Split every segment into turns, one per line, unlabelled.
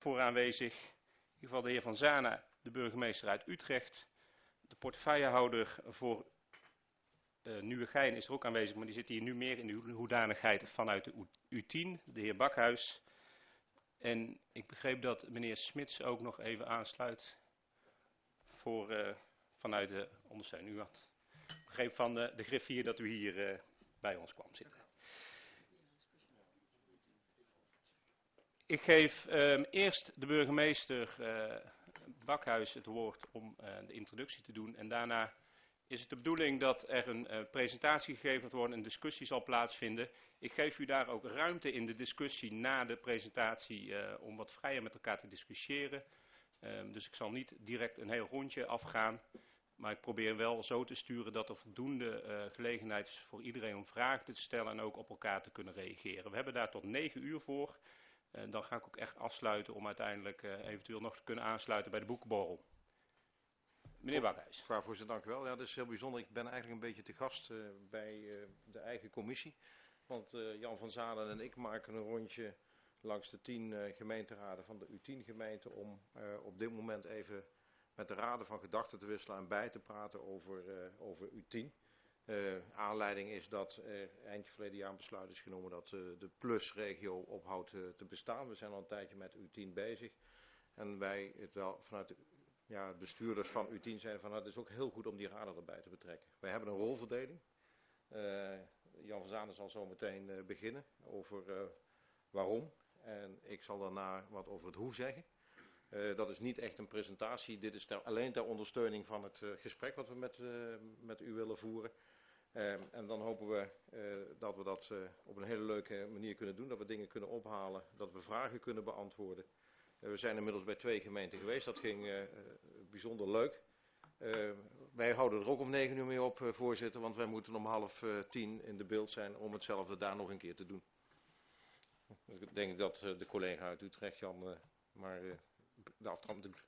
voor aanwezig. In ieder geval de heer Van Zana, de burgemeester uit Utrecht. De portefeuillehouder voor Nieuwegein is er ook aanwezig, maar die zit hier nu meer in de hoedanigheid vanuit de U10, de heer Bakhuis. En ik begreep dat meneer Smits ook nog even aansluit vanuit de ondersteuning. U had begreep van de griffier dat u hier bij ons kwam zitten. Ik geef eerst de burgemeester Bakhuis het woord om de introductie te doen. En daarna is het de bedoeling dat er een presentatie gegeven wordt, een discussie zal plaatsvinden. Ik geef u daar ook ruimte in de discussie na de presentatie om wat vrijer met elkaar te discussiëren. Dus ik zal niet direct een heel rondje afgaan. Maar ik probeer wel zo te sturen dat er voldoende gelegenheid is voor iedereen om vragen te stellen en ook op elkaar te kunnen reageren. We hebben daar tot 9 uur voor. Dan ga ik ook echt afsluiten om uiteindelijk eventueel nog te kunnen aansluiten bij de boekenborrel. Meneer Bakhuis.
Mevrouw voorzitter, dank u wel. Ja, dat is heel bijzonder. Ik ben eigenlijk een beetje te gast bij de eigen commissie. Want Jan van Zanen en ik maken een rondje langs de 10 gemeenteraden van de U10 gemeente om op dit moment even met de raden van gedachten te wisselen en bij te praten over U10. Aanleiding is dat eind verleden jaar een besluit is genomen dat de plusregio ophoudt te bestaan. We zijn al een tijdje met U10 bezig. En wij het wel vanuit de bestuurders van U10 zeiden van het is ook heel goed om die raden erbij te betrekken. Wij hebben een rolverdeling. Jan van Zanen zal zo meteen beginnen over waarom. En ik zal daarna wat over het hoe zeggen. Dat is niet echt een presentatie. Dit is alleen ter ondersteuning van het gesprek wat we met u willen voeren. En dan hopen we dat we dat op een hele leuke manier kunnen doen. Dat we dingen kunnen ophalen. Dat we vragen kunnen beantwoorden. We zijn inmiddels bij 2 gemeenten geweest. Dat ging bijzonder leuk. Wij houden er ook om 9 uur mee op, voorzitter. Want wij moeten om 9:30 in de beeld zijn om hetzelfde daar nog een keer te doen. Dus ik denk dat de collega uit Utrecht, Jan, maar de aftrap doet.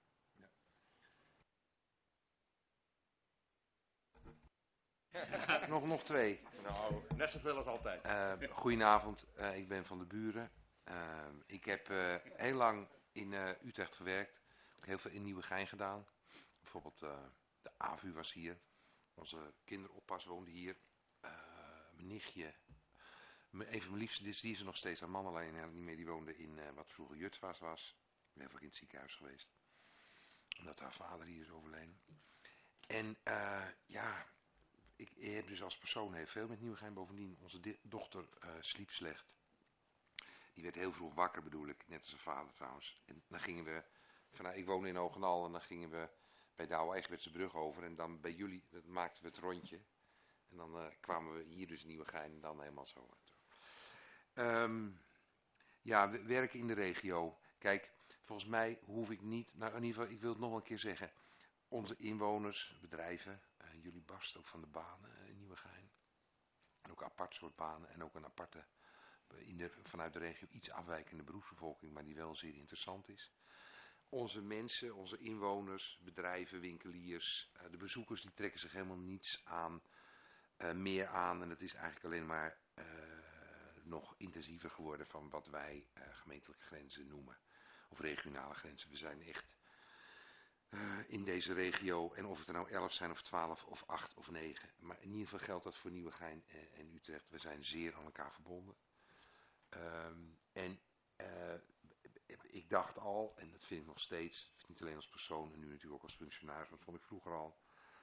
Ja. Nog 2.
Nou, net zoveel als altijd.
Goedenavond, ik ben van de Buren. Ik heb heel lang in Utrecht gewerkt. Ook heel veel in Nieuwegein gedaan. Bijvoorbeeld de AVU was hier. Onze kinderoppas woonde hier. Mijn nichtje, een van mijn liefste, die is er nog steeds aan man, alleen eigenlijk niet meer. Die woonde in wat vroeger Jutswas was. Ik ben even in het ziekenhuis geweest. Omdat haar vader hier is overleden. En ik heb dus als persoon heel veel met Nieuwegein. Bovendien, onze dochter sliep slecht. Die werd heel vroeg wakker, bedoel ik. Net als zijn vader trouwens. En dan gingen we, ik woonde in Hogenal en dan gingen we bij de Oude Egbertse brug over. En dan bij jullie, dat maakten we het rondje. En dan kwamen we hier dus in Nieuwegein en dan helemaal zo. We werken in de regio. Kijk, volgens mij hoef ik niet, nou in ieder geval, ik wil het nog een keer zeggen. Onze inwoners, bedrijven, jullie barsten ook van de banen in Nieuwegein. En ook apart soort banen en ook een aparte, vanuit de regio iets afwijkende beroepsbevolking, maar die wel zeer interessant is. Onze mensen, onze inwoners, bedrijven, winkeliers, de bezoekers, die trekken zich helemaal niets aan, meer aan. En het is eigenlijk alleen maar nog intensiever geworden van wat wij gemeentelijke grenzen noemen. Of regionale grenzen. We zijn echt in deze regio, en of het er nou 11 zijn of 12 of 8 of 9. Maar in ieder geval geldt dat voor Nieuwegein en Utrecht. We zijn zeer aan elkaar verbonden. Ik dacht al, en dat vind ik nog steeds, niet alleen als persoon en nu natuurlijk ook als functionaris, maar dat vond ik vroeger al.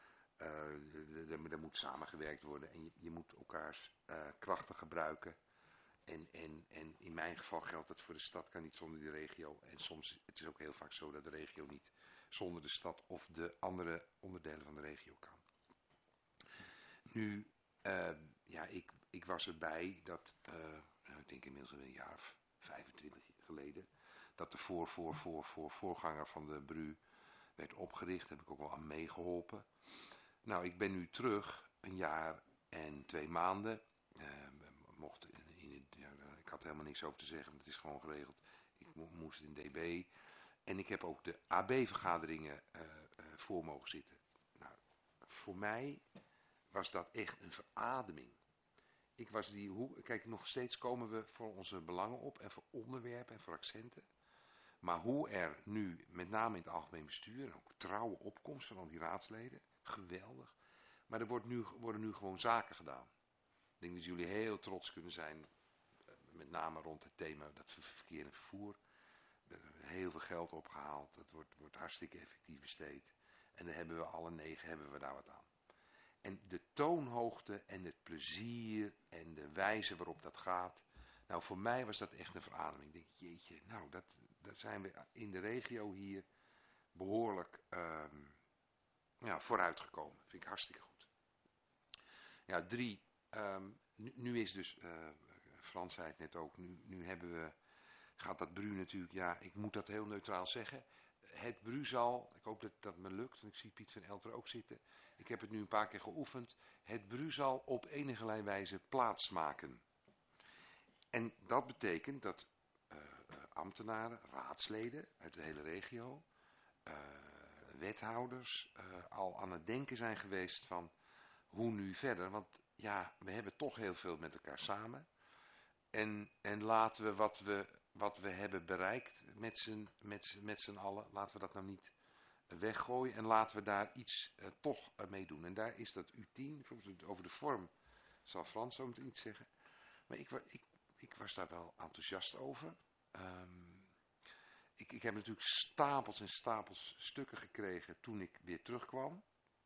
Er moet samengewerkt worden en je moet elkaars krachten gebruiken. En in mijn geval geldt dat voor de stad kan niet zonder die regio. En soms, het is ook heel vaak zo dat de regio niet zonder de stad of de andere onderdelen van de regio kan. Nu, ik was erbij dat, ik denk inmiddels een jaar of 25 geleden, dat de voorganger van de BRU werd opgericht. Daar heb ik ook wel aan meegeholpen. Nou, ik ben nu terug, een jaar en 2 maanden. Ik had helemaal niks over te zeggen, want het is gewoon geregeld. Ik moest in DB. En ik heb ook de AB-vergaderingen voor mogen zitten. Nou, voor mij was dat echt een verademing. Kijk, nog steeds komen we voor onze belangen op en voor onderwerpen en voor accenten. Maar hoe er nu, met name in het algemeen bestuur, en ook trouwe opkomst van al die raadsleden, geweldig. Maar er worden nu gewoon zaken gedaan. Ik denk dat jullie heel trots kunnen zijn, met name rond het thema dat verkeer en vervoer. Er is heel veel geld opgehaald, dat wordt hartstikke effectief besteed. En dan hebben we alle 9 hebben we daar wat aan. En de toonhoogte en het plezier en de wijze waarop dat gaat. Nou, voor mij was dat echt een verademing. Ik denk, jeetje, nou, daar zijn we in de regio hier behoorlijk vooruitgekomen. Vind ik hartstikke goed. Ja, 3. Nu is dus, Frans zei het net ook, nu gaat dat BRU natuurlijk, ja, ik moet dat heel neutraal zeggen. Het BRU zal, ik hoop dat dat me lukt, want ik zie Piet van Elter ook zitten. Ik heb het nu een paar keer geoefend. Het BRU zal op enige wijze plaatsmaken. En dat betekent dat ambtenaren, raadsleden uit de hele regio, wethouders al aan het denken zijn geweest van hoe nu verder. Want ja, we hebben toch heel veel met elkaar samen. En laten we wat we hebben bereikt met z'n allen, laten we dat nou niet weggooien. En laten we daar iets toch mee doen. En daar is dat U10, over de vorm zal Frans zo meteen iets zeggen. Maar ik was daar wel enthousiast over. Ik heb natuurlijk stapels en stapels stukken gekregen toen ik weer terugkwam.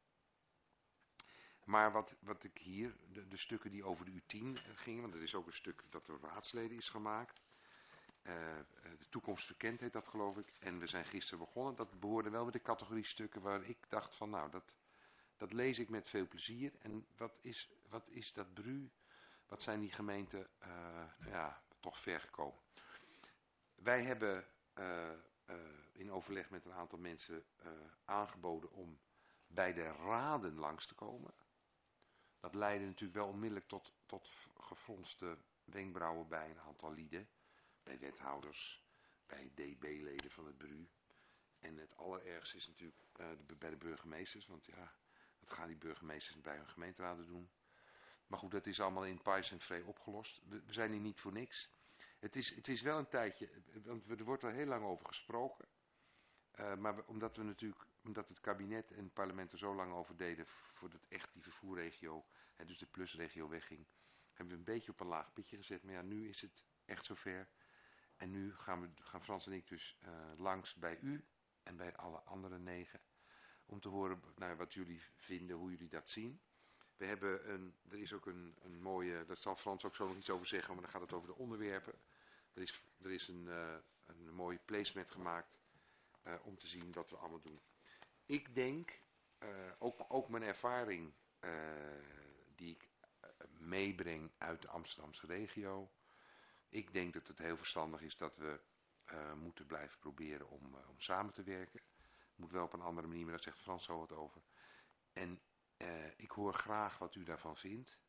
Maar wat ik hier, de stukken die over de U10 gingen, want er is ook een stuk dat door raadsleden is gemaakt. De toekomst verkend heet dat, geloof ik. En we zijn gisteren begonnen. Dat behoorde wel bij de categorie stukken waar ik dacht van nou, dat lees ik met veel plezier. En wat is dat BRU? Wat zijn die gemeenten toch ver gekomen? Wij hebben in overleg met een aantal mensen aangeboden om bij de raden langs te komen. Dat leidde natuurlijk wel onmiddellijk tot gefronste wenkbrauwen bij een aantal lieden. Bij wethouders, bij DB-leden van het BRU. En het allerergste is natuurlijk bij de burgemeesters. Want ja, dat gaan die burgemeesters bij hun gemeenteraden doen. Maar goed, dat is allemaal in pais en vree opgelost. We zijn hier niet voor niks. Het is wel een tijdje, want er wordt er heel lang over gesproken. Maar omdat het kabinet en het parlement er zo lang over deden voordat echt die vervoerregio, dus de plusregio wegging, hebben we een beetje op een laag pitje gezet. Maar ja, nu is het echt zover. En nu gaan Frans en ik dus langs bij u en bij alle andere 9. Om te horen wat jullie vinden, hoe jullie dat zien. Er is ook een mooie, daar zal Frans ook zo nog iets over zeggen, maar dan gaat het over de onderwerpen. Er is een mooie placement gemaakt om te zien wat we allemaal doen. Ik denk, ook mijn ervaring die ik meebreng uit de Amsterdamse regio. Ik denk dat het heel verstandig is dat we moeten blijven proberen om samen te werken. Moet wel op een andere manier, maar daar zegt Frans zo wat over. En ik hoor graag wat u daarvan vindt.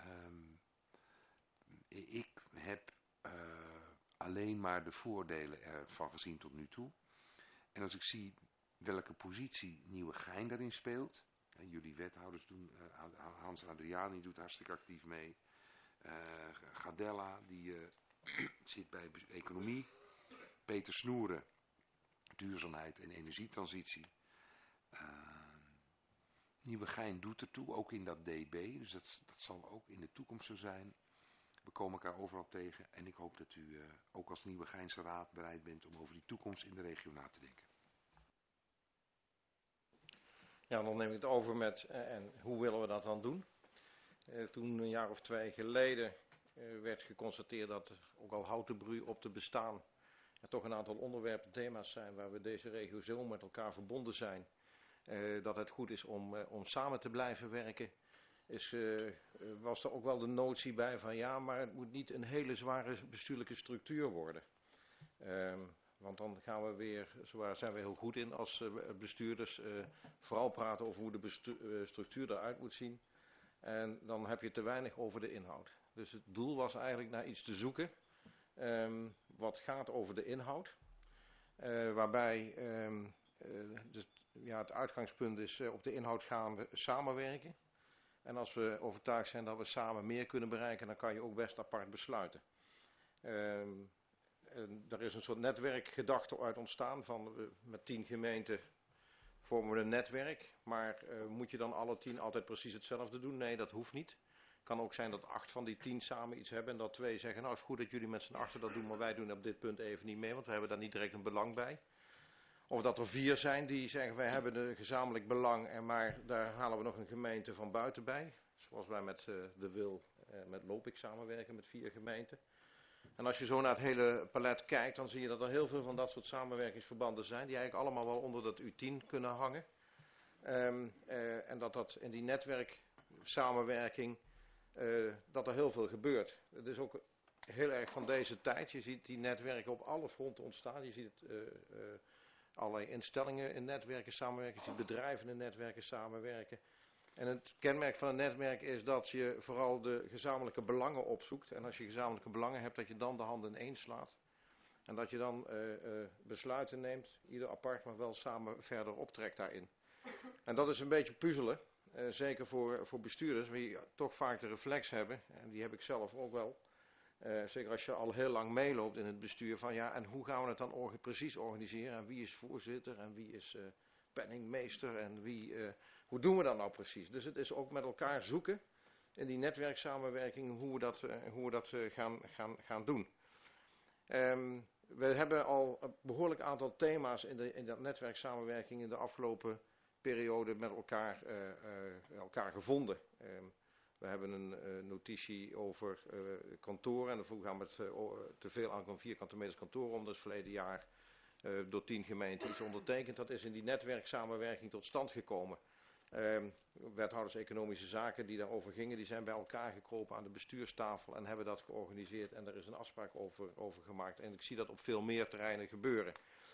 Ik heb alleen maar de voordelen ervan gezien tot nu toe. En als ik zie welke positie Nieuwegein daarin speelt. Jullie wethouders doen, Hans Adriani doet hartstikke actief mee. Gardella, die zit bij economie. Peter Snoeren, duurzaamheid en energietransitie. Nieuwegein doet ertoe, ook in dat DB. Dus dat zal ook in de toekomst zo zijn. We komen elkaar overal tegen. En ik hoop dat u ook als Nieuwegeinse raad bereid bent om over die toekomst in de regio na te denken.
Ja, dan neem ik het over met, en hoe willen we dat dan doen? Toen een jaar of 2 geleden werd geconstateerd dat er, ook al houdt de BRU op te bestaan, er toch een aantal onderwerpen, thema's zijn waar we deze regio zo met elkaar verbonden zijn, dat het goed is om samen te blijven werken. Was er ook wel de notie bij van ja, maar het moet niet een hele zware bestuurlijke structuur worden. Want dan gaan we weer, zo zijn we heel goed in als bestuurders, vooral praten over hoe de structuur eruit moet zien. En dan heb je te weinig over de inhoud. Dus het doel was eigenlijk naar iets te zoeken wat gaat over de inhoud. Waarbij het uitgangspunt is op de inhoud gaan we samenwerken. En als we overtuigd zijn dat we samen meer kunnen bereiken, dan kan je ook best apart besluiten. daar is een soort netwerkgedachte uit ontstaan van met 10 gemeenten vormen we een netwerk. Maar moet je dan alle 10 altijd precies hetzelfde doen? Nee, dat hoeft niet. Het kan ook zijn dat 8 van die 10 samen iets hebben en dat 2 zeggen, nou het is goed dat jullie met z'n 8 dat doen, maar wij doen op dit punt even niet mee, want we hebben daar niet direct een belang bij. Of dat er 4 zijn die zeggen, wij hebben een gezamenlijk belang, maar daar halen we nog een gemeente van buiten bij. Zoals wij met de Wil, met Lopik samenwerken met 4 gemeenten. En als je zo naar het hele palet kijkt, dan zie je dat er heel veel van dat soort samenwerkingsverbanden zijn, die eigenlijk allemaal wel onder dat U10 kunnen hangen. En dat in die netwerksamenwerking, dat er heel veel gebeurt. Het is ook heel erg van deze tijd. Je ziet die netwerken op alle fronten ontstaan. Je ziet allerlei instellingen in netwerken samenwerken. Je ziet bedrijven in netwerken samenwerken. En het kenmerk van een netwerk is dat je vooral de gezamenlijke belangen opzoekt. En als je gezamenlijke belangen hebt, dat je dan de handen ineen slaat. En dat je dan besluiten neemt, ieder apart, maar wel samen verder optrekt daarin. En dat is een beetje puzzelen. Zeker voor bestuurders, die toch vaak de reflex hebben. En die heb ik zelf ook wel. Zeker als je al heel lang meeloopt in het bestuur. Van ja, en hoe gaan we het dan precies organiseren? En wie is voorzitter? En wie is penningmeester? En hoe doen we dat nou precies? Dus het is ook met elkaar zoeken in die netwerksamenwerking hoe we dat gaan doen. We hebben al een behoorlijk aantal thema's in dat netwerksamenwerking in de afgelopen periode met elkaar gevonden. We hebben een notitie over kantoren en daarvoor gaan we te veel aan vierkante meters kantoren om. Dat is verleden jaar door 10 gemeenten iets ondertekend. Dat is in die netwerksamenwerking tot stand gekomen. Wethouders economische zaken die daarover gingen, die zijn bij elkaar gekropen aan de bestuurstafel en hebben dat georganiseerd en er is een afspraak over gemaakt. En ik zie dat op veel meer terreinen gebeuren.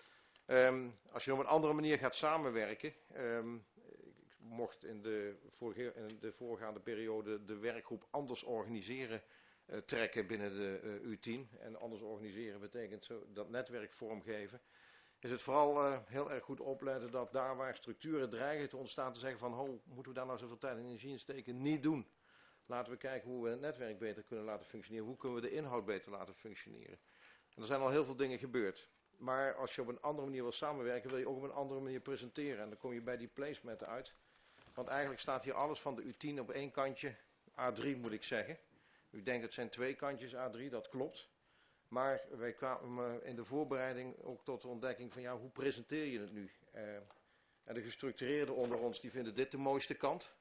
Als je op een andere manier gaat samenwerken, ik mocht in de voorgaande periode de werkgroep anders organiseren trekken binnen de U10. En anders organiseren betekent zo dat netwerk vormgeven. Is het vooral heel erg goed opletten dat daar waar structuren dreigen te ontstaan te zeggen van moeten we daar nou zoveel tijd en energie in steken? Niet doen. Laten we kijken hoe we het netwerk beter kunnen laten functioneren. Hoe kunnen we de inhoud beter laten functioneren? En er zijn al heel veel dingen gebeurd. Maar als je op een andere manier wil samenwerken, wil je ook op een andere manier presenteren. En dan kom je bij die placementen uit. Want eigenlijk staat hier alles van de U10 op één kantje, A3 moet ik zeggen. U denkt het zijn 2 kantjes A3, dat klopt. Maar wij kwamen in de voorbereiding ook tot de ontdekking van ja, hoe presenteer je het nu? En de gestructureerden onder ons die vinden dit de mooiste kant.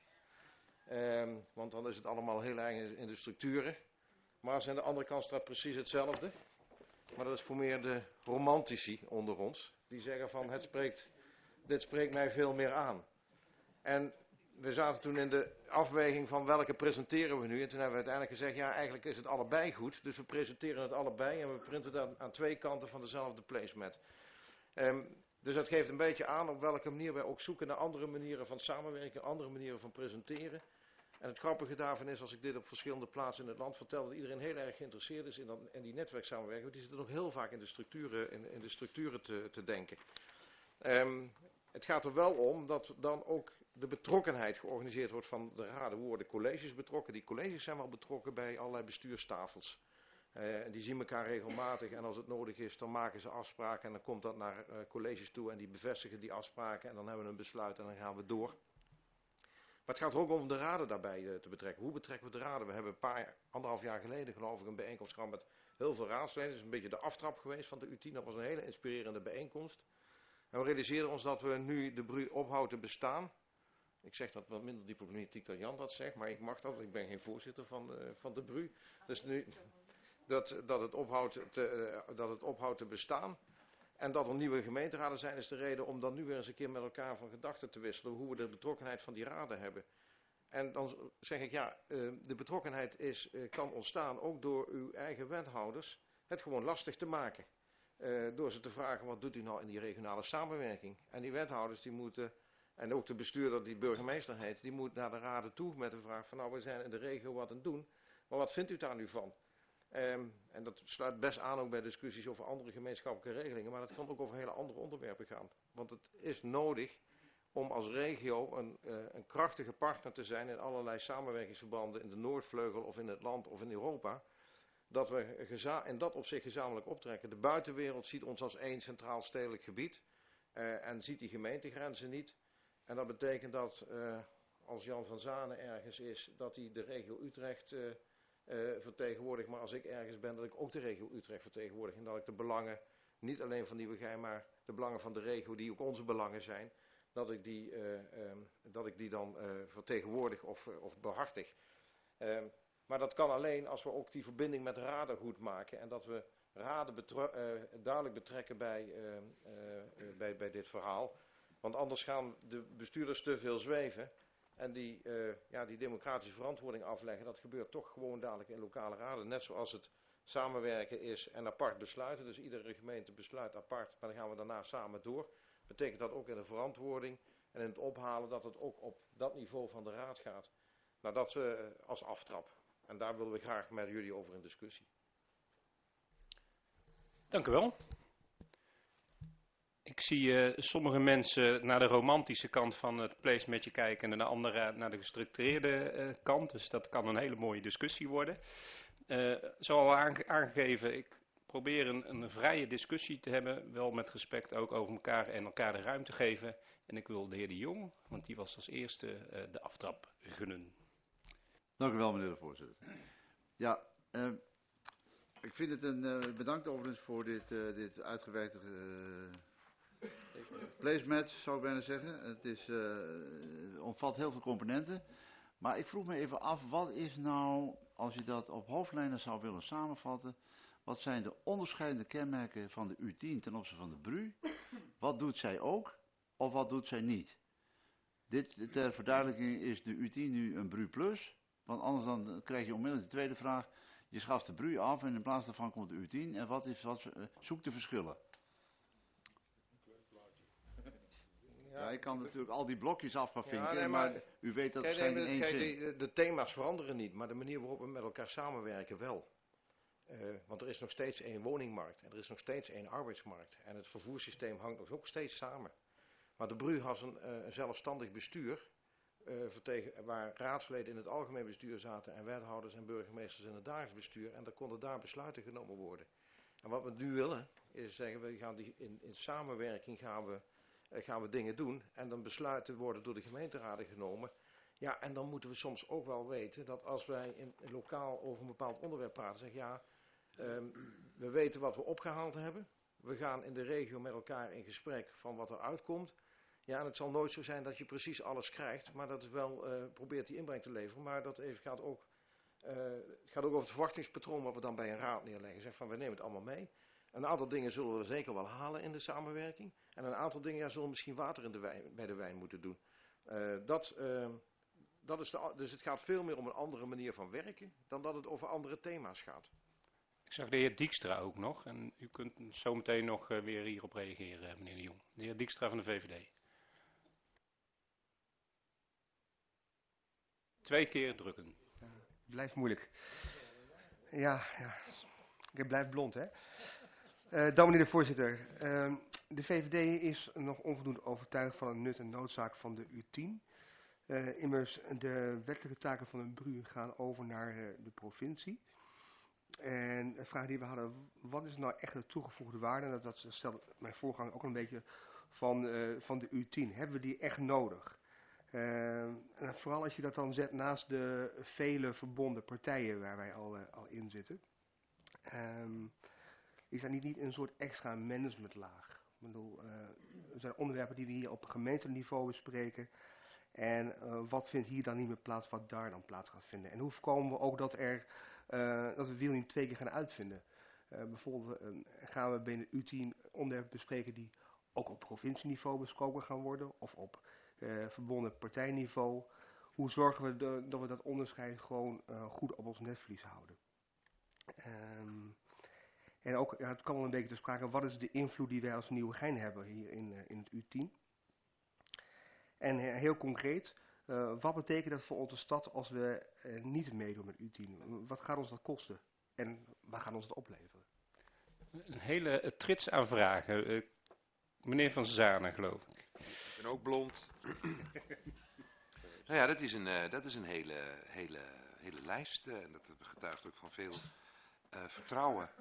Want dan is het allemaal heel erg in de structuren. Maar aan de andere kant staat precies hetzelfde. Maar dat is voor meer de romantici onder ons. Die zeggen van dit spreekt mij veel meer aan. En we zaten toen in de afweging van welke presenteren we nu. En toen hebben we uiteindelijk gezegd, ja eigenlijk is het allebei goed. Dus we presenteren het allebei en we printen dat aan 2 kanten van dezelfde placemat. Dus dat geeft een beetje aan op welke manier wij ook zoeken naar andere manieren van samenwerken, andere manieren van presenteren. En het grappige daarvan is, als ik dit op verschillende plaatsen in het land vertel, dat iedereen heel erg geïnteresseerd is in die netwerksamenwerking. Want die zitten nog heel vaak in de structuren te denken. Het gaat er wel om dat dan ook de betrokkenheid georganiseerd wordt van de raden. Hoe worden colleges betrokken? Die colleges zijn wel betrokken bij allerlei bestuurstafels. Die zien elkaar regelmatig en als het nodig is, dan maken ze afspraken en dan komt dat naar colleges toe en die bevestigen die afspraken en dan hebben we een besluit en dan gaan we door. Maar het gaat er ook om de raden daarbij te betrekken. Hoe betrekken we de raden? We hebben anderhalf jaar geleden geloof ik een bijeenkomst gehad met heel veel raadsleden. Dat is een beetje de aftrap geweest van de U10. Dat was een hele inspirerende bijeenkomst. En we realiseerden ons dat we nu de BRU ophoudt te bestaan. Ik zeg dat wat minder diplomatiek dan Jan dat zegt, maar ik mag dat. Ik ben geen voorzitter van de BRU. Dus nu dat het ophoudt te bestaan. En dat er nieuwe gemeenteraden zijn, is de reden om dan nu weer eens een keer met elkaar van gedachten te wisselen. Hoe we de betrokkenheid van die raden hebben. En dan zeg ik ja, de betrokkenheid kan ontstaan ook door uw eigen wethouders het gewoon lastig te maken. Door ze te vragen, wat doet u nou in die regionale samenwerking? En die wethouders die moeten, en ook de bestuurder die burgemeester heet, die moet naar de raden toe met de vraag van nou, we zijn in de regio wat aan het doen, maar wat vindt u daar nu van? En dat sluit best aan ook bij discussies over andere gemeenschappelijke regelingen, maar dat kan ook over hele andere onderwerpen gaan. Want het is nodig om als regio een krachtige partner te zijn in allerlei samenwerkingsverbanden in de Noordvleugel of in het land of in Europa. dat we in dat opzicht gezamenlijk optrekken. De buitenwereld ziet ons als één centraal stedelijk gebied en ziet die gemeentegrenzen niet. En dat betekent dat als Jan van Zanen ergens is, dat hij de regio Utrecht vertegenwoordigt. Maar als ik ergens ben, dat ik ook de regio Utrecht vertegenwoordig. En dat ik de belangen, niet alleen van Nieuwegein, maar de belangen van de regio, die ook onze belangen zijn, dat ik die dan vertegenwoordig of behartig. Maar dat kan alleen als we ook die verbinding met raden goed maken. En dat we raden duidelijk betrekken bij dit verhaal. Want anders gaan de bestuurders te veel zweven. En die democratische verantwoording afleggen. Dat gebeurt toch gewoon dadelijk in lokale raden. Net zoals het samenwerken is en apart besluiten. Dus iedere gemeente besluit apart. Maar dan gaan we daarna samen door. Betekent dat ook in de verantwoording en in het ophalen dat het ook op dat niveau van de raad gaat. Nou, dat als aftrap. En daar willen we graag met jullie over in discussie.
Dank u wel. Ik zie sommige mensen naar de romantische kant van het placemaatje kijken en de andere naar de gestructureerde kant. Dus dat kan een hele mooie discussie worden. Zoals al aangegeven, ik probeer een vrije discussie te hebben, wel met respect ook over elkaar en elkaar de ruimte geven. En ik wil de heer De Jong, want die was als eerste de aftrap gunnen.
Dank u wel, meneer de voorzitter. Ja, ik vind het bedankt overigens voor dit uitgewerkte placemat, zou ik bijna zeggen. Het omvat heel veel componenten. Maar ik vroeg me even af, wat is nou, als je dat op hoofdlijnen zou willen samenvatten, wat zijn de onderscheidende kenmerken van de U10 ten opzichte van de BRU? Wat doet zij ook, of wat doet zij niet? Dit ter verduidelijking is de U10 nu een BRU plus, want anders dan krijg je onmiddellijk de tweede vraag. Je schaft de BRU af en in plaats daarvan komt de U10 en zoek de verschillen. Ja, ik kan natuurlijk al die blokjes af gaan vinken,
Ja, nee,
maar u weet dat het zijn in één zin.
De thema's veranderen niet, maar de manier waarop we met elkaar samenwerken wel. Want er is nog steeds één woningmarkt en er is nog steeds één arbeidsmarkt. En het vervoerssysteem hangt nog ook steeds samen. Maar de BRU had een zelfstandig bestuur, waar raadsleden in het algemeen bestuur zaten en wethouders en burgemeesters in het dagelijks bestuur. En daar konden daar besluiten genomen worden. En wat we nu willen, is zeggen, we gaan in samenwerking gaan we dingen doen en dan besluiten worden door de gemeenteraden genomen. Ja, en dan moeten we soms ook wel weten dat als wij in lokaal over een bepaald onderwerp praten, zeggen ja, we weten wat we opgehaald hebben. We gaan in de regio met elkaar in gesprek van wat er uitkomt. Ja, en het zal nooit zo zijn dat je precies alles krijgt, maar dat het wel probeert die inbreng te leveren. Maar dat gaat ook over het verwachtingspatroon wat we dan bij een raad neerleggen. Zeg van, we nemen het allemaal mee. Een aantal dingen zullen we zeker wel halen in de samenwerking. En een aantal dingen zullen misschien water bij de wijn moeten doen. Dus het gaat veel meer om een andere manier van werken dan dat het over andere thema's gaat.
Ik zag de heer Dijkstra ook nog en u kunt zo meteen nog weer hierop reageren, meneer De Jong. De heer Dijkstra van de VVD. 2 keer drukken.
Blijft moeilijk. Ja. Ik blijf blond, hè. Meneer de voorzitter. De VVD is nog onvoldoende overtuigd van het nut en noodzaak van de U10. Immers, de wettelijke taken van de BRU gaan over naar de provincie. En de vraag die we hadden, wat is nou echt de toegevoegde waarde? En dat stelt mijn voorganger ook een beetje van de U10. Hebben we die echt nodig? En vooral als je dat dan zet naast de vele verbonden partijen waar wij al in zitten. Is dat niet een soort extra managementlaag? Ik bedoel, er zijn onderwerpen die we hier op gemeenteniveau bespreken. En wat vindt hier dan niet meer plaats, wat daar dan plaats gaat vinden? En hoe voorkomen we ook dat we het wiel niet 2 keer gaan uitvinden? Bijvoorbeeld gaan we binnen U10 onderwerpen bespreken die ook op provincieniveau besproken gaan worden. Of op verbonden partijniveau. Hoe zorgen we dat we dat onderscheid gewoon goed op ons netvlies houden? En ook, ja, het kwam wel een beetje te sprake, wat is de invloed die wij als Nieuwegein hebben hier in het U10? En heel concreet, wat betekent dat voor onze stad als we niet meedoen met U10? Wat gaat ons dat kosten? En waar gaat ons dat opleveren?
Een hele trits aan vragen. Meneer Van Zanen, geloof ik.
Ik ben ook blond. Nou ja, dat is een hele lijst. En dat getuigt ook van veel vertrouwen.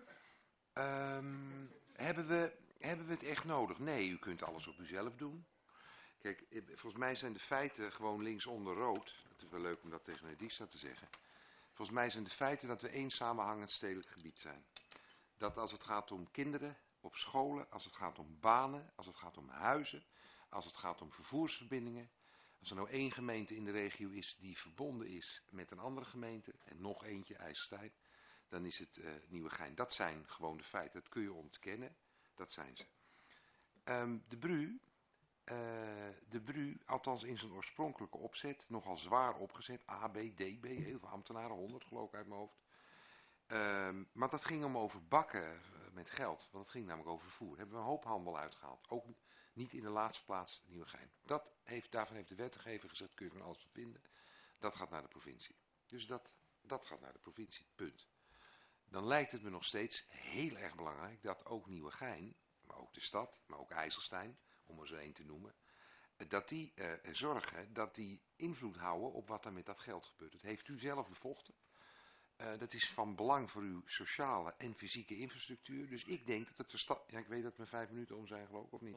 Hebben we het echt nodig? Nee, u kunt alles op uzelf doen. Kijk, volgens mij zijn de feiten gewoon linksonder rood. Het is wel leuk om dat tegen meneer Dijkstra te zeggen. Volgens mij zijn de feiten dat we één samenhangend stedelijk gebied zijn. Dat als het gaat om kinderen op scholen, als het gaat om banen, als het gaat om huizen, als het gaat om vervoersverbindingen. Als er nou één gemeente in de regio is die verbonden is met een andere gemeente, en nog eentje, IJsselstein, dan is het Nieuwegein. Dat zijn gewoon de feiten, dat kun je ontkennen, dat zijn ze. De BRU, althans in zijn oorspronkelijke opzet, nogal zwaar opgezet, A, B, D, B, heel veel ambtenaren, 100 geloof ik uit mijn hoofd. Maar dat ging om over bakken met geld, want het ging namelijk over vervoer. Hebben we een hoop handel uitgehaald, ook niet in de laatste plaats Nieuwegein. Daarvan heeft de wetgever gezegd, kun je van alles vinden, dat gaat naar de provincie. Dus dat gaat naar de provincie, punt. Dan lijkt het me nog steeds heel erg belangrijk dat ook Nieuwegein, maar ook de stad, maar ook IJsselstein, om er zo één te noemen, dat die zorgen, dat die invloed houden op wat er met dat geld gebeurt. Dat heeft u zelf bevochten. Dat is van belang voor uw sociale en fysieke infrastructuur. Dus ik denk dat het verstandig... Ja, ik weet dat mijn 5 minuten om zijn, geloof ik, of niet?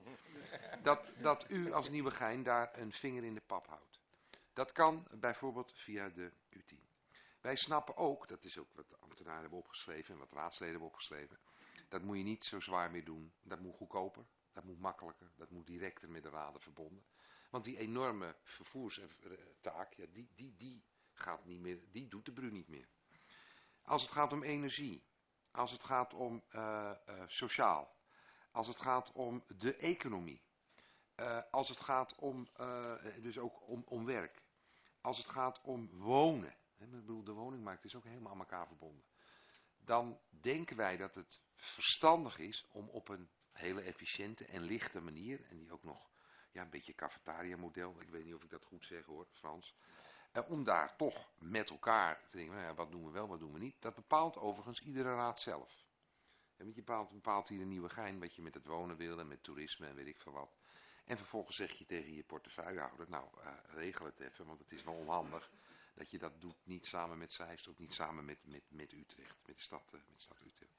Dat u als Nieuwegein daar een vinger in de pap houdt. Dat kan bijvoorbeeld via de U10. Wij snappen ook, dat is ook wat de ambtenaren hebben opgeschreven en wat raadsleden hebben opgeschreven. Dat moet je niet zo zwaar meer doen. Dat moet goedkoper, dat moet makkelijker, dat moet directer met de raden verbonden. Want die enorme vervoerstaak, ja, die gaat niet meer, die doet de BRU niet meer. Als het gaat om energie, als het gaat om sociaal, als het gaat om de economie, als het gaat om, dus ook om werk, als het gaat om wonen, hè, ik bedoel, de woningmarkt is ook helemaal aan elkaar verbonden, dan denken wij dat het verstandig is om op een hele efficiënte en lichte manier, en die ook nog, ja, een beetje cafetaria model, ik weet niet of ik dat goed zeg hoor, Frans, om daar toch met elkaar te denken, nou ja, wat doen we wel, wat doen we niet. Dat bepaalt overigens iedere raad zelf. En je bepaalt hier een Nieuwegein wat je met het wonen wil en met toerisme en weet ik veel wat. En vervolgens zeg je tegen je portefeuillehouder, nou regel het even, want het is wel onhandig dat je dat doet niet samen met Zeist of niet samen met Utrecht, met de stad Utrecht.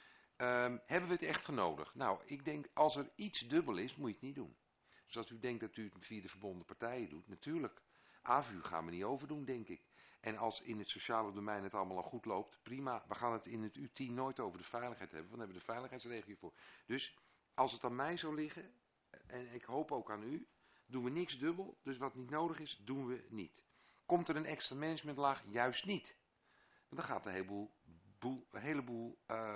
Hebben we het echt nodig? Nou, ik denk als er iets dubbel is, moet je het niet doen. Dus als u denkt dat u het via de verbonden partijen doet, natuurlijk. AVU gaan we niet overdoen, denk ik. En als in het sociale domein het allemaal al goed loopt, prima. We gaan het in het U10 nooit over de veiligheid hebben, want daar hebben we de veiligheidsregio voor. Dus als het aan mij zou liggen, en ik hoop ook aan u, doen we niks dubbel. Dus wat niet nodig is, doen we niet. Komt er een extra managementlaag? Juist niet. Want dan gaat een heleboel,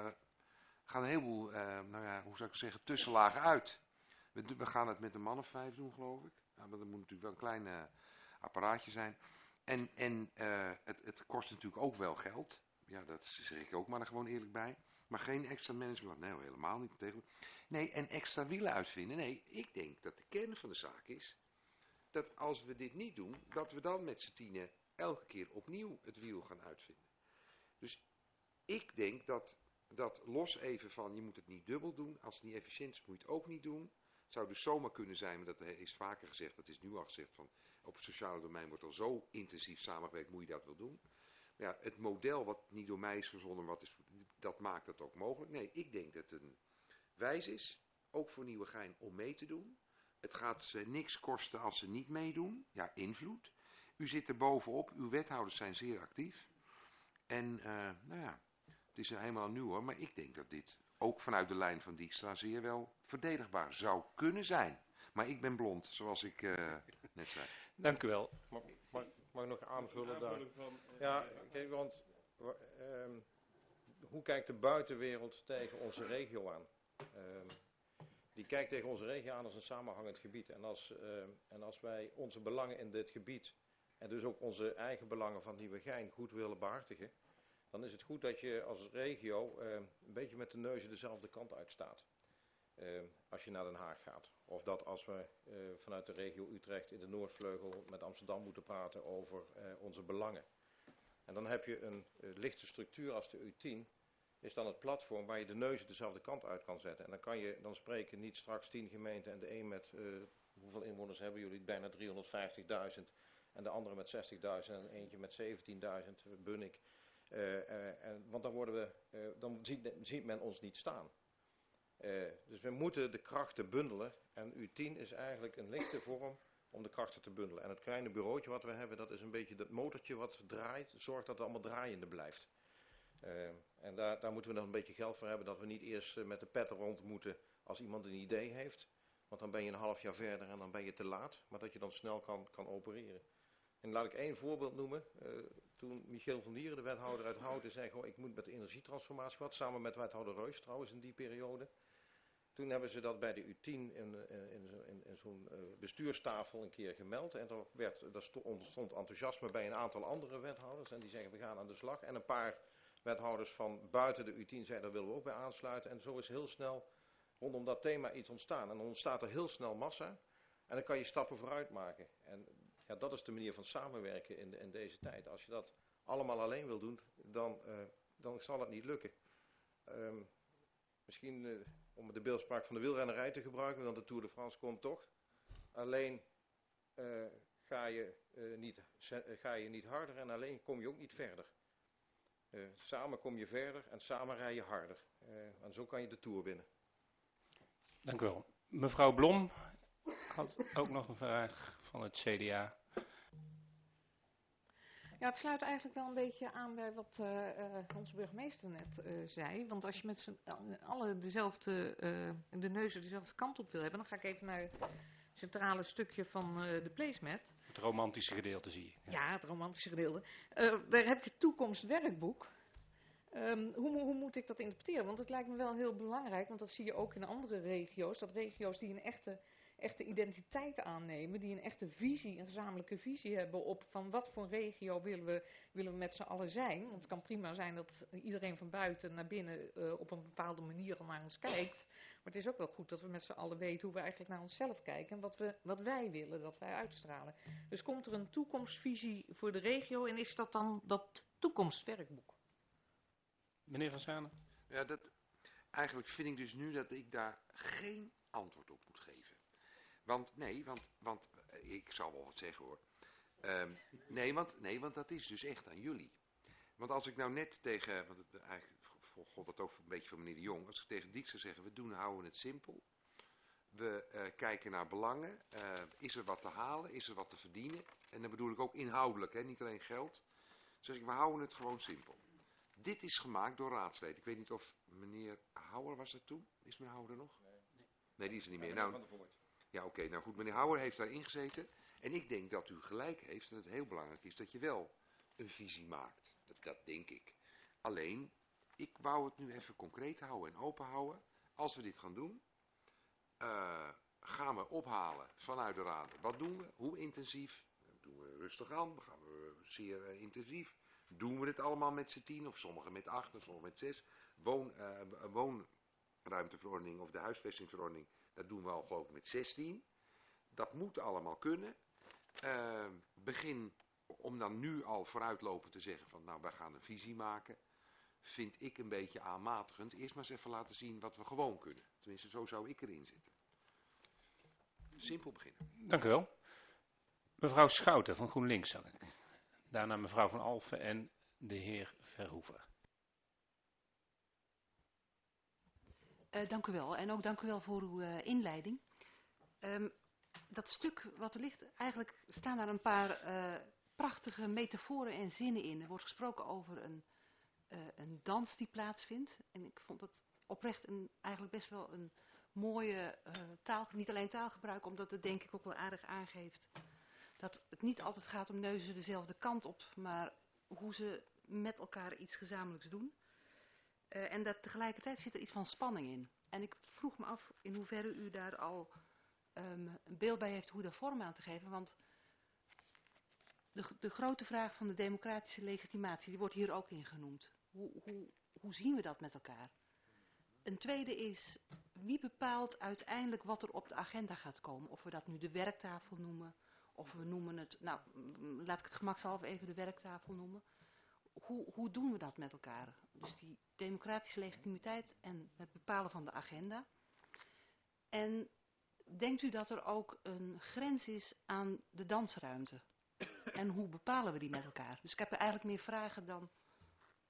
nou ja, hoe zou ik zeggen, tussenlagen uit. We gaan het met een man of 5 doen, geloof ik. Nou, maar dat moet natuurlijk wel een klein apparaatje zijn. En het kost natuurlijk ook wel geld. Ja, dat zeg ik ook maar er gewoon eerlijk bij. Maar geen extra management. Nee, helemaal niet. Nee, en extra wielen uitvinden. Nee, ik denk dat de kern van de zaak is dat als we dit niet doen, dat we dan met z'n tienen elke keer opnieuw het wiel gaan uitvinden. Dus ik denk dat los even van, je moet het niet dubbel doen. Als het niet efficiënt is, moet je het ook niet doen. Het zou dus zomaar kunnen zijn, maar dat is vaker gezegd, dat is nu al gezegd, van op het sociale domein wordt al zo intensief samengewerkt, moet je dat wel doen. Maar ja, het model wat niet door mij is verzonnen, dat maakt het ook mogelijk. Nee, ik denk dat het een wijs is, ook voor Nieuwegein, om mee te doen. Het gaat ze niks kosten als ze niet meedoen. Ja, invloed. U zit er bovenop, uw wethouders zijn zeer actief. En, nou ja, het is helemaal nieuw hoor, maar ik denk dat dit ook vanuit de lijn van Dijkstra zeer wel verdedigbaar zou kunnen zijn. Maar ik ben blond, zoals ik net zei.
Dank u wel.
Mag ik nog aanvullen daar? Ja, kijk, want hoe kijkt de buitenwereld tegen onze regio aan? Die kijkt tegen onze regio aan als een samenhangend gebied. En als wij onze belangen in dit gebied, en dus ook onze eigen belangen van Nieuwegein, goed willen behartigen, dan is het goed dat je als regio een beetje met de neuzen dezelfde kant uitstaat. Als je naar Den Haag gaat. Of dat als we vanuit de regio Utrecht in de Noordvleugel met Amsterdam moeten praten over onze belangen. En dan heb je een lichte structuur als de U10, is dan het platform waar je de neuzen dezelfde kant uit kan zetten. En dan spreken niet straks 10 gemeenten en de een met, hoeveel inwoners hebben jullie? Bijna 350.000 en de andere met 60.000 en eentje met 17.000, Bunnik. Want dan ziet men ons niet staan. Dus we moeten de krachten bundelen en U10 is eigenlijk een lichte vorm om de krachten te bundelen. En het kleine bureautje wat we hebben, dat is een beetje dat motortje wat draait, zorgt dat het allemaal draaiende blijft. En daar moeten we nog een beetje geld voor hebben, dat we niet eerst met de pet rond moeten als iemand een idee heeft. Want dan ben je een half jaar verder en dan ben je te laat, maar dat je dan snel kan opereren. En laat ik één voorbeeld noemen. Toen Michiel van Dieren, de wethouder uit Houten, zei gewoon, ik moet met de energietransformatie wat, samen met wethouder Reus trouwens in die periode. Toen hebben ze dat bij de U10 in zo'n bestuurstafel een keer gemeld. En daar ontstond enthousiasme bij een aantal andere wethouders. En die zeggen, we gaan aan de slag. En een paar wethouders van buiten de U10 zeiden, daar willen we ook bij aansluiten. En zo is heel snel rondom dat thema iets ontstaan. En dan ontstaat er heel snel massa. En dan kan je stappen vooruit maken. En ja, dat is de manier van samenwerken in deze tijd. Als je dat allemaal alleen wil doen, dan zal het niet lukken. Misschien om de beeldspraak van de wielrennerij te gebruiken, want de Tour de France komt toch. Alleen ga je niet harder en alleen kom je ook niet verder. Samen kom je verder en samen rij je harder. En zo kan je de Tour winnen.
Dank u wel. Mevrouw Blom had ook nog een vraag van het CDA.
Ja, het sluit eigenlijk wel een beetje aan bij wat onze burgemeester net zei. Want als je met z'n allen de neuzen dezelfde kant op wil hebben, dan ga ik even naar het centrale stukje van de placemat.
Het romantische gedeelte zie je.
Ja, het romantische gedeelte. Daar heb je het toekomstwerkboek. Hoe moet ik dat interpreteren? Want het lijkt me wel heel belangrijk, want dat zie je ook in andere regio's. Dat regio's die een echte identiteit aannemen, die een echte visie, een gezamenlijke visie hebben op van wat voor regio willen we met z'n allen zijn. Want het kan prima zijn dat iedereen van buiten naar binnen op een bepaalde manier al naar ons kijkt. Maar het is ook wel goed dat we met z'n allen weten hoe we eigenlijk naar onszelf kijken en wat wij willen, dat wij uitstralen. Dus komt er een toekomstvisie voor de regio en is dat dan dat toekomstwerkboek?
Meneer Van Zanen?
Ja, eigenlijk vind ik dus nu dat ik daar geen antwoord op moet geven. Want ik zal wel wat zeggen hoor. Want dat is dus echt aan jullie. Want als ik nou net tegen, eigenlijk gold dat ook een beetje voor meneer de Jong, als ik tegen Diek zou zeggen, houden het simpel. We kijken naar belangen. Is er wat te halen? Is er wat te verdienen? En dan bedoel ik ook inhoudelijk, hè, niet alleen geld. Dan zeg ik, we houden het gewoon simpel. Dit is gemaakt door raadsleden. Ik weet niet of meneer Houwer was er toen. Is meneer Houwer er nog? Nee, die is er niet meer. Ja, oké. Nou goed, meneer Houwer heeft daarin gezeten. En ik denk dat u gelijk heeft dat het heel belangrijk is dat je wel een visie maakt. Dat denk ik. Alleen, ik wou het nu even concreet houden en open houden. Als we dit gaan doen, gaan we ophalen vanuit de raden. Wat doen we? Hoe intensief? Doen we rustig aan? Gaan we zeer intensief? Doen we het allemaal met z'n 10 of sommigen met 8 of sommigen met 6? Woonruimteverordening of de huisvestingsverordening, dat doen we al geloof ik met 16. Dat moet allemaal kunnen. Begin om dan nu al vooruitlopend te zeggen van nou wij gaan een visie maken. Vind ik een beetje aanmatigend. Eerst maar eens even laten zien wat we gewoon kunnen. Tenminste zo zou ik erin zitten. Simpel beginnen.
Dank u wel. Mevrouw Schouten van GroenLinks zag ik. Daarna mevrouw Van Alphen en de heer Verhoeven.
Dank u wel. En ook dank u wel voor uw inleiding. Dat stuk wat er ligt, eigenlijk staan daar een paar prachtige metaforen en zinnen in. Er wordt gesproken over een dans die plaatsvindt. En ik vond het oprecht eigenlijk best wel een mooie taal. Niet alleen taalgebruik, omdat het denk ik ook wel aardig aangeeft dat het niet altijd gaat om neuzen dezelfde kant op, maar hoe ze met elkaar iets gezamenlijks doen. En dat tegelijkertijd zit er iets van spanning in. En ik vroeg me af in hoeverre u daar al een beeld bij heeft hoe daar vorm aan te geven. Want de grote vraag van de democratische legitimatie, die wordt hier ook in genoemd. Hoe zien we dat met elkaar? Een tweede is, wie bepaalt uiteindelijk wat er op de agenda gaat komen? Of we dat nu de werktafel noemen, of we noemen het, nou laat ik het gemakshalve even de werktafel noemen. Hoe doen we dat met elkaar? Dus die democratische legitimiteit en het bepalen van de agenda. En denkt u dat er ook een grens is aan de dansruimte? En hoe bepalen we die met elkaar? Dus ik heb er eigenlijk meer vragen dan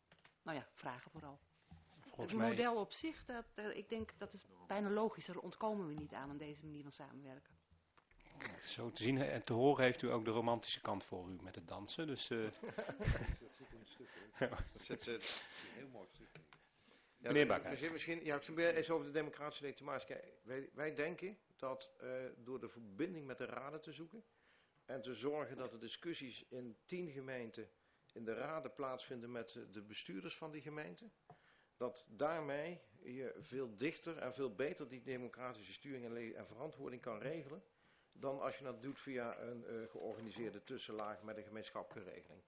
nou ja, vragen vooral.
Volgens
Het
mij,
model op zich, ik denk dat is bijna logisch. Daar ontkomen we niet aan deze manier van samenwerken.
zo te zien en te horen, heeft u ook de romantische kant voor u met het dansen. Dus,
Dat zit in het stuk. Dat zit een heel mooi stuk. Ja,
Meneer Bakhuis.
Misschien, ja, ik probeer eens over de democratische legitimatie. Wij denken dat door de verbinding met de raden te zoeken en te zorgen dat de discussies in 10 gemeenten in de raden plaatsvinden met de bestuurders van die gemeenten, dat daarmee je veel dichter en veel beter die democratische sturing en verantwoording kan regelen dan als je dat doet via een georganiseerde tussenlaag met een gemeenschappelijke regeling.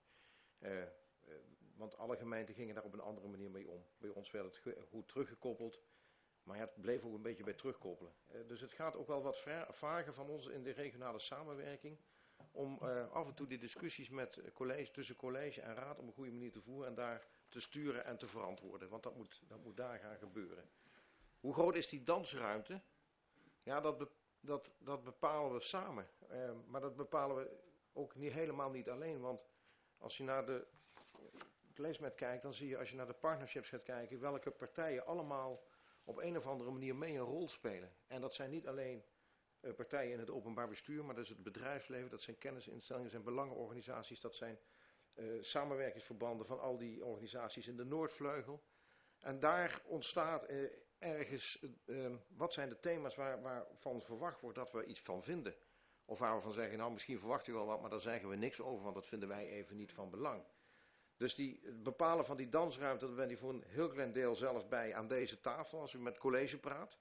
Want alle gemeenten gingen daar op een andere manier mee om. Bij ons werd het goed teruggekoppeld, maar ja, het bleef ook een beetje bij terugkoppelen. Dus het gaat ook wel wat vragen van ons in de regionale samenwerking om af en toe die discussies met tussen college en raad op een goede manier te voeren en daar te sturen en te verantwoorden. Want dat moet daar gaan gebeuren. Hoe groot is die dansruimte? Ja, dat bepalen we samen. Maar dat bepalen we ook helemaal niet alleen. Want als je naar de placement kijkt, dan zie je als je naar de partnerships gaat kijken, welke partijen allemaal op een of andere manier mee een rol spelen. En dat zijn niet alleen partijen in het openbaar bestuur, maar dat is het bedrijfsleven, dat zijn kennisinstellingen, dat zijn belangenorganisaties, dat zijn samenwerkingsverbanden van al die organisaties in de Noordvleugel. En daar ontstaat ergens, wat zijn de thema's waarvan verwacht wordt dat we iets van vinden. Of waar we van zeggen, nou misschien verwacht u wel wat, maar daar zeggen we niks over, want dat vinden wij even niet van belang. Dus het bepalen van die dansruimte, daar ben je voor een heel klein deel zelf bij aan deze tafel, als u met het college praat.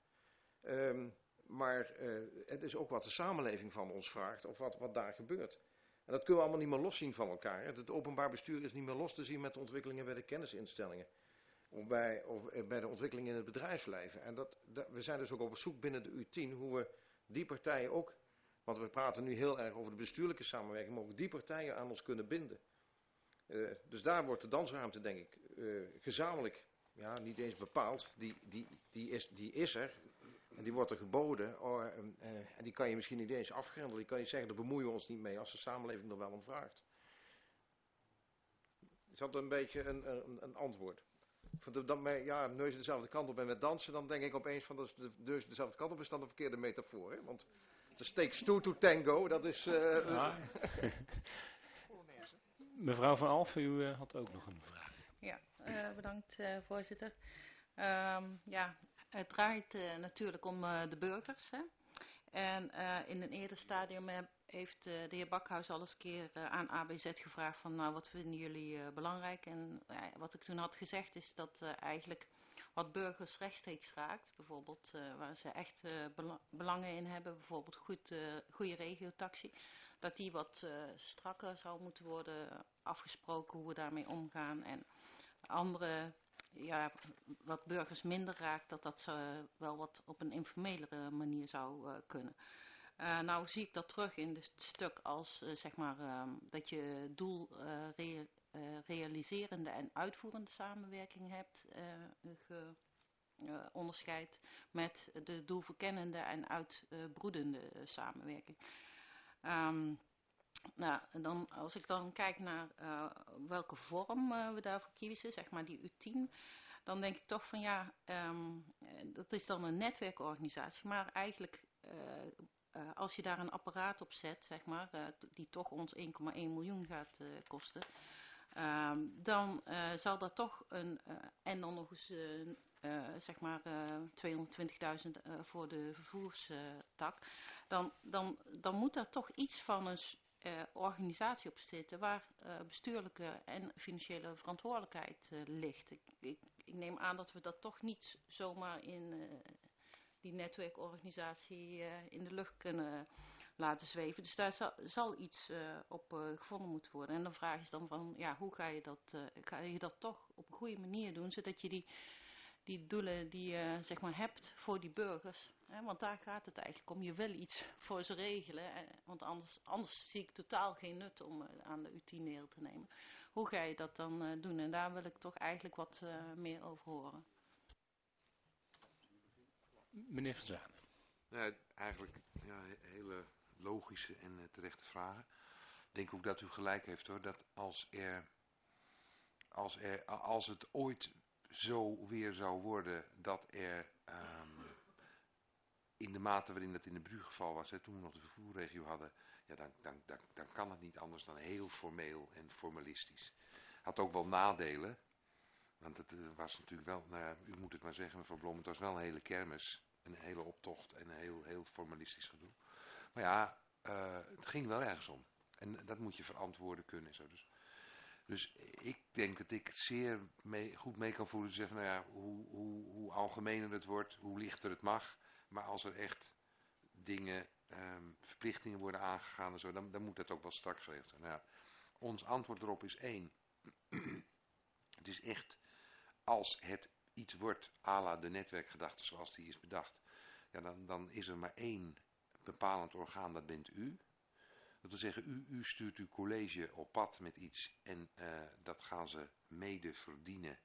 Maar het is ook wat de samenleving van ons vraagt, of wat daar gebeurt. En dat kunnen we allemaal niet meer loszien van elkaar. Het openbaar bestuur is niet meer los te zien met de ontwikkelingen bij de kennisinstellingen. Of bij de ontwikkelingen in het bedrijfsleven. En we zijn dus ook op zoek binnen de U10 hoe we die partijen ook, want we praten nu heel erg over de bestuurlijke samenwerking, maar ook die partijen aan ons kunnen binden. Dus daar wordt de dansruimte denk ik gezamenlijk, ja niet eens bepaald, die is er. En die wordt er geboden. En die kan je misschien niet eens afgrendelen. Je kan niet zeggen, daar bemoeien we ons niet mee als de samenleving er wel om vraagt. Is dat een beetje een antwoord? Ja, neus dezelfde kant op en met dansen, dan denk ik opeens van dat de neus dezelfde kant op is dan de verkeerde metafoor. Hè? Want het takes two to tango, dat is...
Mevrouw van Alphen, u had ook nog een vraag.
Ja, bedankt voorzitter. Ja, het draait natuurlijk om de burgers. Hè? En in een eerder stadium heeft de heer Bakhuis al eens een keer aan ABZ gevraagd van nou wat vinden jullie belangrijk. En wat ik toen had gezegd is dat eigenlijk wat burgers rechtstreeks raakt. Bijvoorbeeld waar ze echt belangen in hebben. Bijvoorbeeld goede regiotaxi. Dat die wat strakker zou moeten worden afgesproken hoe we daarmee omgaan. En andere, ja, wat burgers minder raakt, dat wel wat op een informelere manier zou kunnen. Nou zie ik dat terug in het stuk als zeg maar dat je doel realiserende en uitvoerende samenwerking hebt onderscheid met de doelverkennende en uitbroedende samenwerking. Nou, als ik dan kijk naar welke vorm we daarvoor kiezen, zeg maar die U10, dan denk ik toch van ja, dat is dan een netwerkorganisatie, maar eigenlijk als je daar een apparaat op zet, zeg maar, die toch ons 1,1 miljoen gaat kosten, dan zal dat toch en dan nog eens zeg maar 220.000 voor de vervoerstak, dan moet daar toch iets van een organisatie op zitten waar bestuurlijke en financiële verantwoordelijkheid ligt. Ik neem aan dat we dat toch niet zomaar in die netwerkorganisatie in de lucht kunnen laten zweven. Dus daar zal iets op gevonden moeten worden. En de vraag is dan van, ja, hoe ga je dat toch op een goede manier doen, zodat je die doelen die je zeg maar hebt voor die burgers, hè, want daar gaat het eigenlijk om. Je wil iets voor ze regelen, want anders zie ik totaal geen nut om aan de U10 deel te nemen. Hoe ga je dat dan doen? En daar wil ik toch eigenlijk wat meer over horen.
Meneer Van Zanen.
Nou, eigenlijk hele logische en terechte vragen. Ik denk ook dat u gelijk heeft hoor, dat als als het ooit zo weer zou worden dat er in de mate waarin dat in de Brug geval was, toen we nog de vervoerregio hadden, ja, dan kan het niet anders dan heel formeel en formalistisch. Had ook wel nadelen, want het was natuurlijk wel, nou ja, u moet het maar zeggen mevrouw Blom, het was wel een hele kermis, een hele optocht en een heel formalistisch gedoe. Maar ja, het ging wel ergens om. En dat moet je verantwoorden kunnen en zo. Dus ik denk dat ik zeer goed mee kan voelen. Zeggen, nou ja, hoe algemener het wordt, hoe lichter het mag. Maar als er echt dingen, verplichtingen worden aangegaan en zo, dan moet dat ook wel strak geregeld zijn. Nou ja, ons antwoord erop is 1. Het is echt, als het iets wordt à la de netwerkgedachte zoals die is bedacht. Ja, dan is er maar 1 bepalend orgaan, dat bent u. Dat wil zeggen, u stuurt uw college op pad met iets en dat gaan ze mede verdienen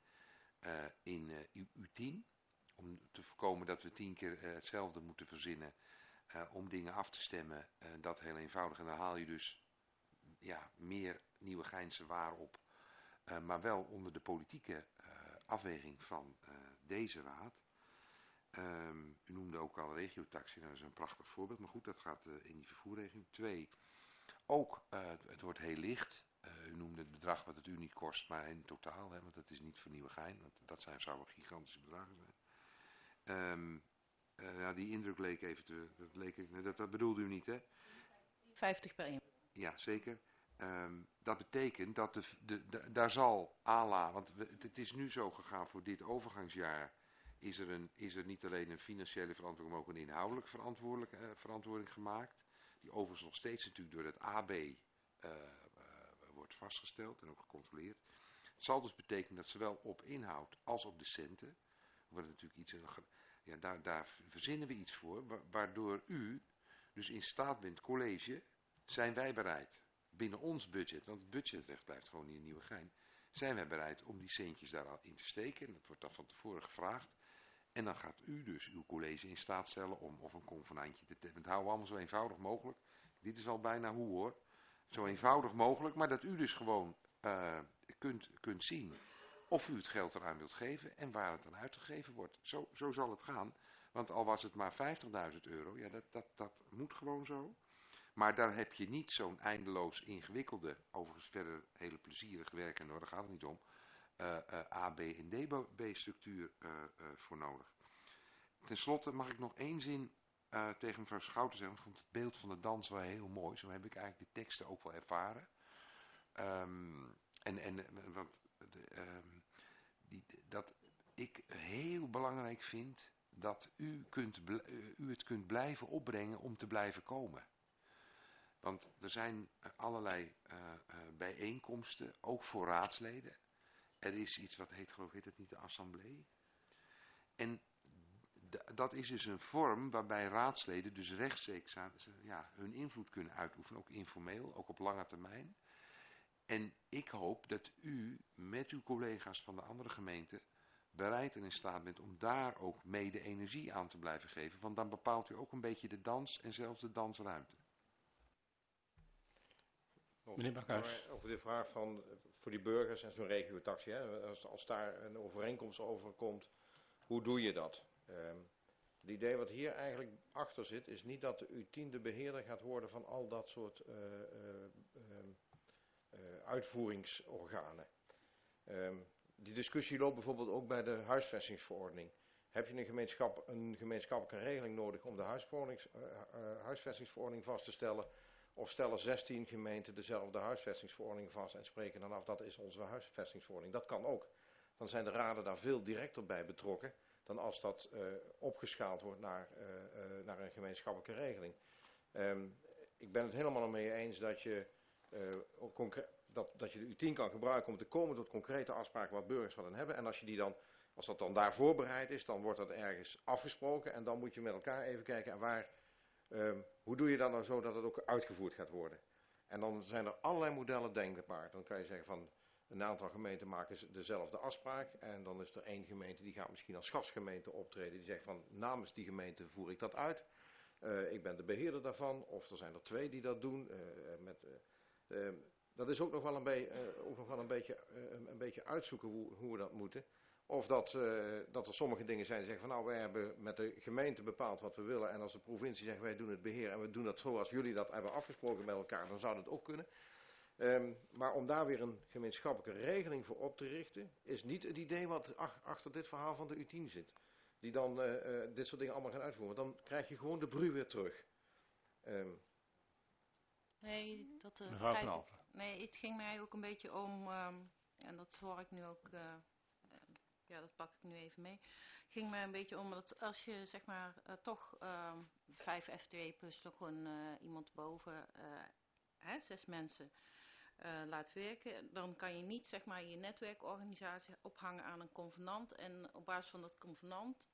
in uw team. Om te voorkomen dat we 10 keer hetzelfde moeten verzinnen om dingen af te stemmen. Dat heel eenvoudig. En dan haal je dus meer Nieuwegeinse waar op. Maar wel onder de politieke afweging van deze raad. U noemde ook al regiotaxi, dat is een prachtig voorbeeld. Maar goed, dat gaat in die vervoerregeling. 2. Ook, het wordt heel licht. U noemde het bedrag wat het u niet kost, maar in totaal. Hè, want dat is niet voor Nieuwegein. Want dat zouden gigantische bedragen zijn. Die indruk leek even dat bedoelde u niet, hè?
50 per 1.
Ja, zeker. Dat betekent dat daar zal ALA, want het is nu zo gegaan voor dit overgangsjaar, is er niet alleen een financiële verantwoording, maar ook een inhoudelijke verantwoording gemaakt. Die overigens nog steeds natuurlijk door het AB wordt vastgesteld en ook gecontroleerd. Het zal dus betekenen dat zowel op inhoud als op de centen, wordt natuurlijk iets, daar verzinnen we iets voor, waardoor u dus in staat bent, college, zijn wij bereid, binnen ons budget, want het budgetrecht blijft gewoon in Nieuwegein, zijn wij bereid om die centjes daar al in te steken. En dat wordt dan van tevoren gevraagd. En dan gaat u dus uw college in staat stellen om of een convenantje te hebben. Het houden we allemaal zo eenvoudig mogelijk. Dit is al bijna hoe hoor. Zo eenvoudig mogelijk, maar dat u dus gewoon kunt zien of u het geld eraan wilt geven en waar het aan uitgegeven wordt. Zo zal het gaan. Want al was het maar €50.000, ja, dat moet gewoon zo. Maar daar heb je niet zo'n eindeloos ingewikkelde, overigens verder hele plezierige werken, hoor, daar gaat het niet om, A, B en DB-structuur voor nodig. Ten slotte mag ik nog 1 zin tegen mevrouw Schouten zeggen. Ik vond het beeld van de dans wel heel mooi. Zo heb ik eigenlijk de teksten ook wel ervaren. Dat ik heel belangrijk vind dat u het kunt blijven opbrengen om te blijven komen. Want er zijn allerlei bijeenkomsten, ook voor raadsleden. Er is iets wat heet, geloof ik, heet het niet de assemblee? En dat is dus een vorm waarbij raadsleden dus rechtstreeks hun invloed kunnen uitoefenen, ook informeel, ook op lange termijn. En ik hoop dat u met uw collega's van de andere gemeenten bereid en in staat bent om daar ook mede energie aan te blijven geven. Want dan bepaalt u ook een beetje de dans en zelfs de dansruimte.
Meneer Bakhuis.
Over de vraag van voor die burgers en zo'n regiotaxi, hè, als daar een overeenkomst over komt, hoe doe je dat? Het idee wat hier eigenlijk achter zit, is niet dat de U10 de beheerder gaat worden van al dat soort uitvoeringsorganen. Die discussie loopt bijvoorbeeld ook bij de huisvestingsverordening. Heb je een gemeenschappelijke regeling nodig om de huisvestingsverordening vast te stellen? Of stellen 16 gemeenten dezelfde huisvestingsverordening vast en spreken dan af, dat is onze huisvestingsverordening. Dat kan ook. Dan zijn de raden daar veel directer bij betrokken dan als dat opgeschaald wordt naar een gemeenschappelijke regeling. Ik ben het helemaal mee eens dat je dat je de U10 kan gebruiken om te komen tot concrete afspraken wat burgers van hen hebben. En als dat dan daar voorbereid is, dan wordt dat ergens afgesproken en dan moet je met elkaar even kijken hoe doe je dat nou zo dat het ook uitgevoerd gaat worden. En dan zijn er allerlei modellen denkbaar. Dan kan je zeggen van een aantal gemeenten maken dezelfde afspraak en dan is er 1 gemeente die gaat misschien als gastgemeente optreden. Die zegt van namens die gemeente voer ik dat uit. Ik ben de beheerder daarvan. Of er zijn er 2 die dat doen. dat is ook nog wel een beetje uitzoeken hoe we dat moeten. Of dat er sommige dingen zijn die zeggen van nou, wij hebben met de gemeente bepaald wat we willen. En als de provincie zegt wij doen het beheer en we doen dat zoals jullie dat hebben afgesproken met elkaar, dan zou dat ook kunnen. Maar om daar weer een gemeenschappelijke regeling voor op te richten, is niet het idee wat achter dit verhaal van de U10 zit. Die dan dit soort dingen allemaal gaan uitvoeren. Want dan krijg je gewoon de bru weer terug.
Nee, dat
Mevrouw Van
begrijp ik.
Alphen.
Nee, het ging mij ook een beetje om, en dat hoor ik nu ook, ja, dat pak ik nu even mee. Het ging mij een beetje om dat als je zeg maar toch 5 F2 plus nog iemand boven, 6 mensen laat werken, dan kan je niet zeg maar je netwerkorganisatie ophangen aan een convenant en op basis van dat convenant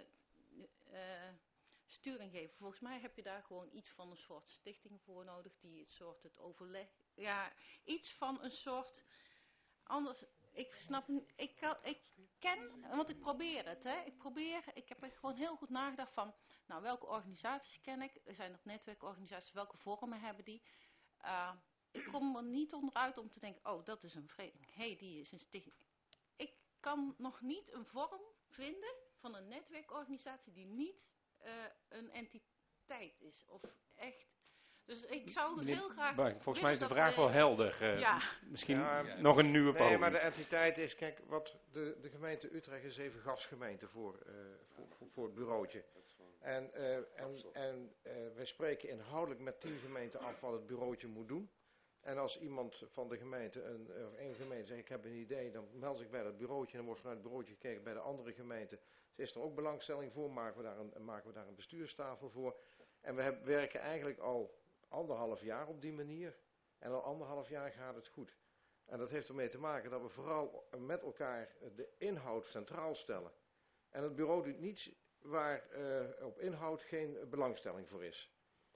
sturing geven. Volgens mij heb je daar gewoon iets van een soort stichting voor nodig die het overleg, ja, iets van een soort, anders, ik snap, ik ken, want ik probeer het, hè. Ik heb er gewoon heel goed nagedacht van, nou, welke organisaties ken ik? Zijn dat netwerkorganisaties? Welke vormen hebben die? Ik kom er niet onderuit om te denken, oh, dat is een vereniging. Hé, die is een stichting. Ik kan nog niet een vorm vinden van een netwerkorganisatie die niet een entiteit is. Of echt. Dus ik zou het heel graag
Volgens mij is de
willen
vraag
dat
wel helder.
Ja.
Misschien
Ja,
nog een nieuwe
nee,
poging.
maar de entiteit is, kijk, wat de gemeente Utrecht is even gastgemeente voor het bureautje. En wij spreken inhoudelijk met 10 gemeenten af wat het bureautje moet doen. En als iemand van de gemeente, of één gemeente zegt ik heb een idee, dan meld zich bij dat bureautje en dan wordt vanuit het bureautje gekeken bij de andere gemeente. Is er ook belangstelling voor, maken we daar een bestuurstafel voor. En we werken eigenlijk al 1,5 jaar op die manier. En al 1,5 jaar gaat het goed. En dat heeft ermee te maken dat we vooral met elkaar de inhoud centraal stellen. En het bureau doet niets waar op inhoud geen belangstelling voor is.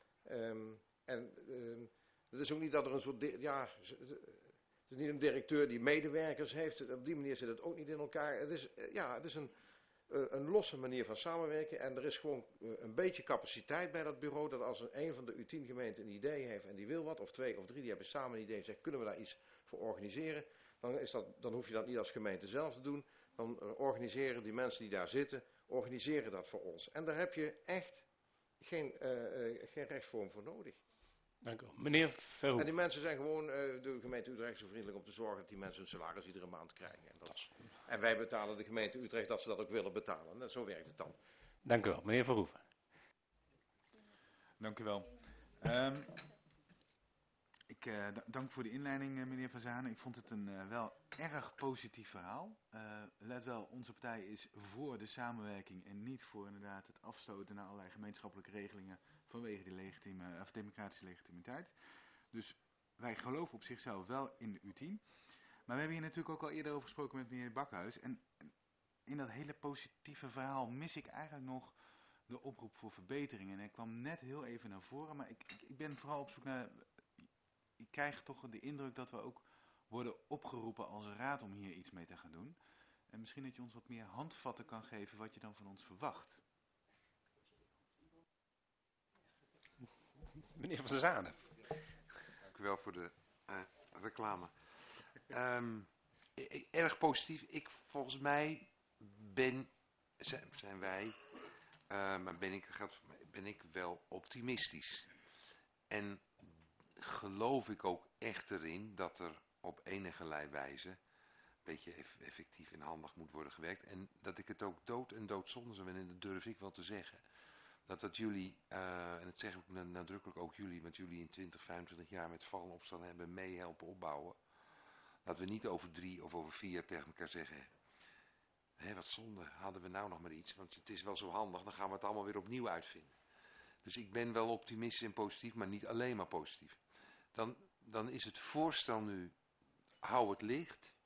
Het is ook niet dat er een soort, het is niet een directeur die medewerkers heeft. Op die manier zit het ook niet in elkaar. Het is een losse manier van samenwerken. En er is gewoon een beetje capaciteit bij dat bureau. Dat als een van de U10 gemeenten een idee heeft en die wil wat, of 2 of 3, die hebben samen een idee en zeggen kunnen we daar iets voor organiseren. Dan hoef je dat niet als gemeente zelf te doen. Dan organiseren die mensen die daar zitten, organiseren dat voor ons. En daar heb je echt geen rechtsvorm voor nodig.
Dank u wel. Meneer Verhoef.
En die mensen zijn gewoon, de gemeente Utrecht zo vriendelijk om te zorgen dat die mensen hun salaris iedere maand krijgen. En wij betalen de gemeente Utrecht dat ze dat ook willen betalen. En zo werkt het dan.
Dank u wel. Meneer Verhoeven.
Dank u wel. Dank voor de inleiding, meneer Van Zanen. Ik vond het een wel erg positief verhaal. Let wel, onze partij is voor de samenwerking en niet voor inderdaad het afstoten naar allerlei gemeenschappelijke regelingen vanwege die democratische legitimiteit. Dus wij geloven op zichzelf wel in de U10. Maar we hebben hier natuurlijk ook al eerder over gesproken met meneer Bakhuis. En in dat hele positieve verhaal mis ik eigenlijk nog de oproep voor verbeteringen. En ik kwam net heel even naar voren, maar ik ben vooral op zoek naar... Ik krijg toch de indruk dat we ook worden opgeroepen als raad om hier iets mee te gaan doen. En misschien dat je ons wat meer handvatten kan geven wat je dan van ons verwacht.
Meneer Van Zanen.
Dank u wel voor de reclame. Erg positief. Volgens mij zijn wij, maar ben ik wel optimistisch. En geloof ik ook echt erin dat er op enige wijze een beetje effectief en handig moet worden gewerkt. En dat ik het ook dood en doodzonde zou vinden, dat durf ik wel te zeggen. Dat jullie, en dat zeg ik nadrukkelijk ook jullie, want jullie in 20, 25 jaar met vallen en opstaan hebben mee helpen opbouwen. Dat we niet over 3 of over 4 jaar tegen elkaar zeggen, wat zonde, hadden we nou nog maar iets, want het is wel zo handig, dan gaan we het allemaal weer opnieuw uitvinden. Dus ik ben wel optimistisch en positief, maar niet alleen maar positief. Dan is het voorstel nu, hou het licht.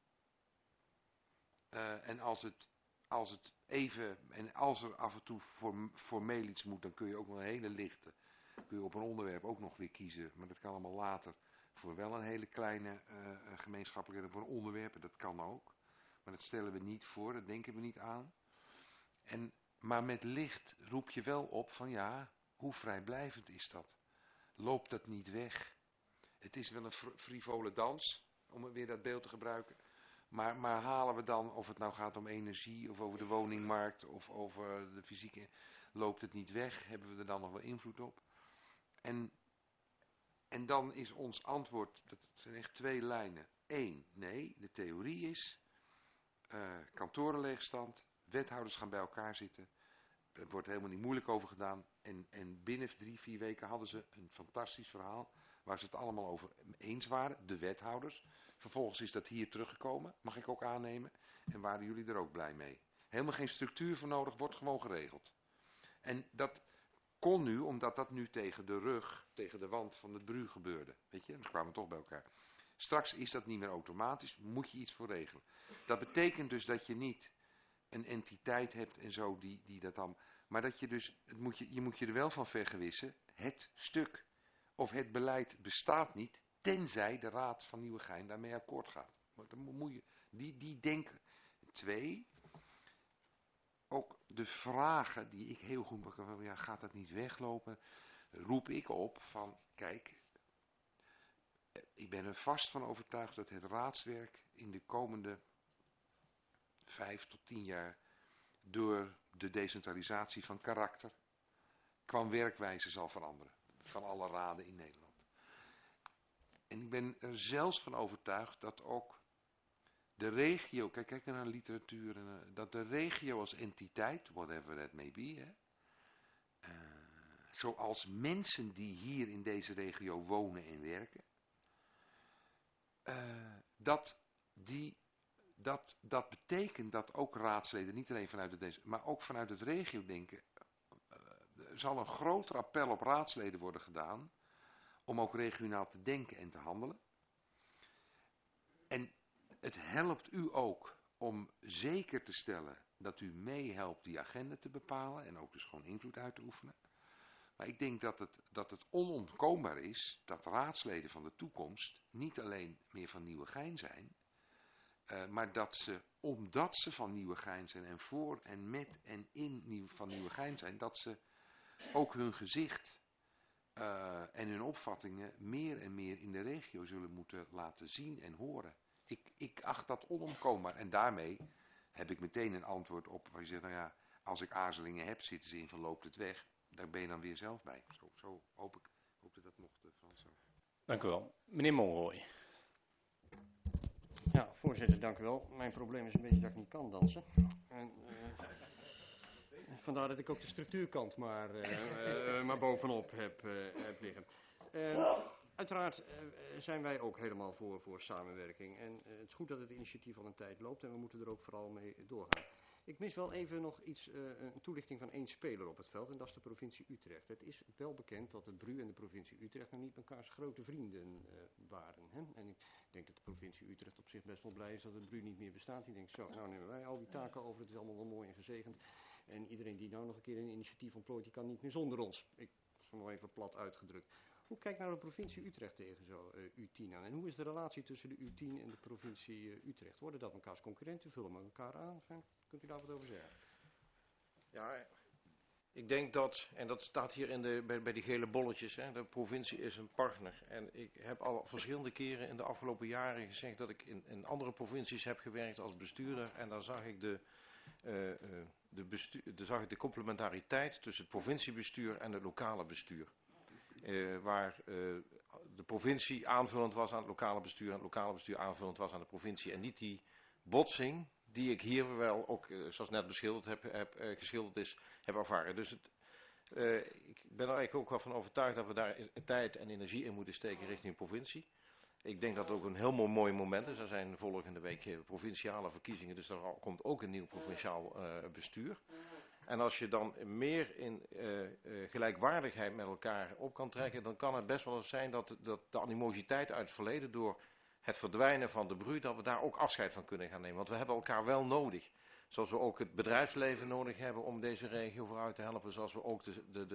En als het even, en als er af en toe formeel iets moet, dan kun je ook nog een hele lichte, kun je op een onderwerp ook nog weer kiezen, maar dat kan allemaal later, voor wel een hele kleine gemeenschappelijke, voor onderwerpen, dat kan ook. Maar dat stellen we niet voor, dat denken we niet aan. Maar met licht roep je wel op van ja, hoe vrijblijvend is dat? Loopt dat niet weg? het is wel een frivole dans, om weer dat beeld te gebruiken. Maar halen we dan, of het nou gaat om energie, of over de woningmarkt, of over de fysieke, loopt het niet weg? Hebben we er dan nog wel invloed op? En dan is ons antwoord, dat zijn echt 2 lijnen. 1, nee, de theorie is, kantorenleegstand, wethouders gaan bij elkaar zitten. Er wordt helemaal niet moeilijk over gedaan. En binnen 3-4 weken hadden ze een fantastisch verhaal, waar ze het allemaal over eens waren, de wethouders. Vervolgens is dat hier teruggekomen, mag ik ook aannemen. En waren jullie er ook blij mee. Helemaal geen structuur voor nodig, wordt gewoon geregeld. En dat kon nu, omdat dat nu tegen de rug, tegen de wand van de Bru gebeurde. Weet je, dan kwamen we toch bij elkaar. Straks is dat niet meer automatisch, moet je iets voor regelen. Dat betekent dus dat je niet een entiteit hebt en zo die dat dan... Maar dat je dus, je moet je er wel van vergewissen, het stuk of het beleid bestaat niet, tenzij de Raad van Nieuwegein daarmee akkoord gaat. Dan moet je, die denken. 2, ook de vragen die ik heel goed begrijp, ja, gaat dat niet weglopen, roep ik op van, kijk, ik ben er vast van overtuigd dat het raadswerk in de komende 5 tot 10 jaar door de decentralisatie van karakter qua werkwijze zal veranderen. Van alle raden in Nederland. En ik ben er zelfs van overtuigd dat ook de regio, kijk naar literatuur, dat de regio als entiteit, whatever that may be, zoals mensen die hier in deze regio wonen en werken, dat betekent dat ook raadsleden, niet alleen vanuit maar ook vanuit het regio-denken, zal een groter appel op raadsleden worden gedaan om ook regionaal te denken en te handelen. En het helpt u ook om zeker te stellen dat u meehelpt die agenda te bepalen en ook dus gewoon invloed uit te oefenen. Maar ik denk dat het onontkoombaar is dat raadsleden van de toekomst niet alleen meer van Nieuwegein zijn, maar dat ze, omdat ze van Nieuwegein zijn en voor en met en in van Nieuwegein zijn, dat ze ook hun gezicht en hun opvattingen meer en meer in de regio zullen moeten laten zien en horen. Ik acht dat onomkoombaar en daarmee heb ik meteen een antwoord op waar je zegt, nou ja, als ik aarzelingen heb, zitten ze in van loopt het weg. Daar ben je dan weer zelf bij. Zo hoop ik dat dat mocht, Frans.
Dank u wel. Meneer Monrooy.
Ja, voorzitter, dank u wel. Mijn probleem is een beetje dat ik niet kan dansen. En, vandaar dat ik ook de structuurkant maar bovenop heb liggen. Uiteraard zijn wij ook helemaal voor samenwerking. En het is goed dat het initiatief al een tijd loopt en we moeten er ook vooral mee doorgaan. Ik mis wel even nog een toelichting van 1 speler op het veld en dat is de provincie Utrecht. Het is wel bekend dat het Bru en de provincie Utrecht nog niet mekaars grote vrienden waren. Hè? En ik denk dat de provincie Utrecht op zich best wel blij is dat het Bru niet meer bestaat. Die denkt zo, nou nemen wij al die taken over, het is allemaal wel mooi en gezegend. En iedereen die nou nog een keer een initiatief ontplooit, die kan niet meer zonder ons. Ik was nog even plat uitgedrukt. Hoe kijkt nou de provincie Utrecht tegen zo U10 aan? En hoe is de relatie tussen de U10 en de provincie Utrecht? Worden dat mekaars concurrenten? Vullen we elkaar aan? Kunt u daar wat over zeggen?
Ja, ik denk dat, en dat staat hier bij die gele bolletjes, hè, de provincie is een partner. En ik heb al verschillende keren in de afgelopen jaren gezegd dat ik in andere provincies heb gewerkt als bestuurder. En daar zag ik de complementariteit tussen het provinciebestuur en het lokale bestuur. Waar de provincie aanvullend was aan het lokale bestuur en het lokale bestuur aanvullend was aan de provincie. En niet die botsing die ik hier wel ook, zoals net beschilderd geschilderd is, heb ervaren. Dus ik ben er eigenlijk ook wel van overtuigd dat we daar tijd en energie in moeten steken richting de provincie. Ik denk dat het ook een heel mooi moment is. Er zijn volgende week provinciale verkiezingen, dus er komt ook een nieuw provinciaal bestuur. En als je dan meer in gelijkwaardigheid met elkaar op kan trekken, dan kan het best wel eens zijn dat de animositeit uit het verleden door het verdwijnen van de Bru, dat we daar ook afscheid van kunnen gaan nemen. Want we hebben elkaar wel nodig. Zoals we ook het bedrijfsleven nodig hebben om deze regio vooruit te helpen. Zoals we ook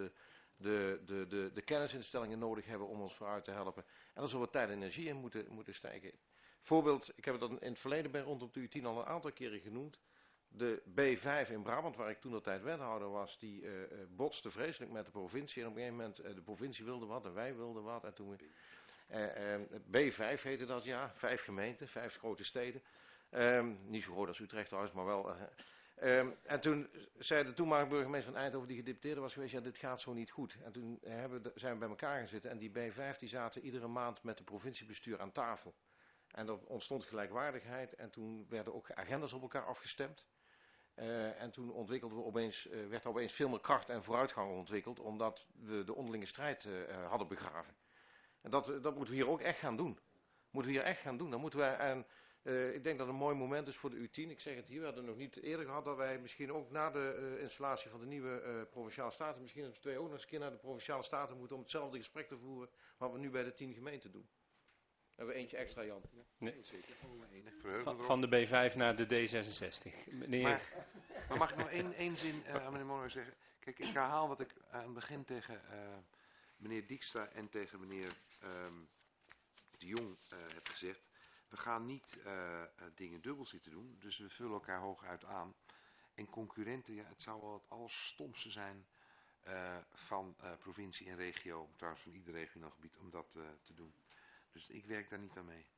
de kennisinstellingen nodig hebben om ons vooruit te helpen. En daar zullen we tijd en energie in moeten steken. Voorbeeld, ik heb het in het verleden rondom de U10 al een aantal keren genoemd. De B5 in Brabant, waar ik toen de tijd wethouder was, die botste vreselijk met de provincie. En op een gegeven moment, de provincie wilde wat en wij wilden wat. B5 heette dat, ja. 5 gemeenten, 5 grote steden. Niet zo groot als Utrecht trouwens, maar wel. En toen zei de toenmalige burgemeester van Eindhoven, die gedeputeerde was geweest, ja, dit gaat zo niet goed. En toen zijn we bij elkaar gaan zitten en die B5 die zaten iedere maand met de provinciebestuur aan tafel. En er ontstond gelijkwaardigheid en toen werden ook agendas op elkaar afgestemd. En toen werd er opeens veel meer kracht en vooruitgang ontwikkeld, omdat we de onderlinge strijd hadden begraven. En dat moeten we hier ook echt gaan doen. Dan moeten we, ik denk dat het een mooi moment is voor de U10. Ik zeg het hier, we hadden nog niet eerder gehad dat wij misschien ook na de installatie van de nieuwe Provinciale Staten, misschien dat we 2 ook nog eens een keer naar de Provinciale Staten moeten om hetzelfde gesprek te voeren wat we nu bij de 10 gemeenten doen. We hebben eentje extra, Jan.
Nee.
Zeker.
Van de B5 naar de D66. Meneer...
Maar mag ik nog één zin aan meneer Monroy zeggen? Kijk, ik herhaal wat ik aan het begin tegen meneer Dijkstra en tegen meneer de Jong heb gezegd. We gaan niet dingen dubbel zitten doen, dus we vullen elkaar hooguit aan. En concurrenten, ja, het zou wel het allerstomste zijn van provincie en regio, trouwens van ieder regionaal gebied, om dat te doen. Dus ik werk daar niet aan mee.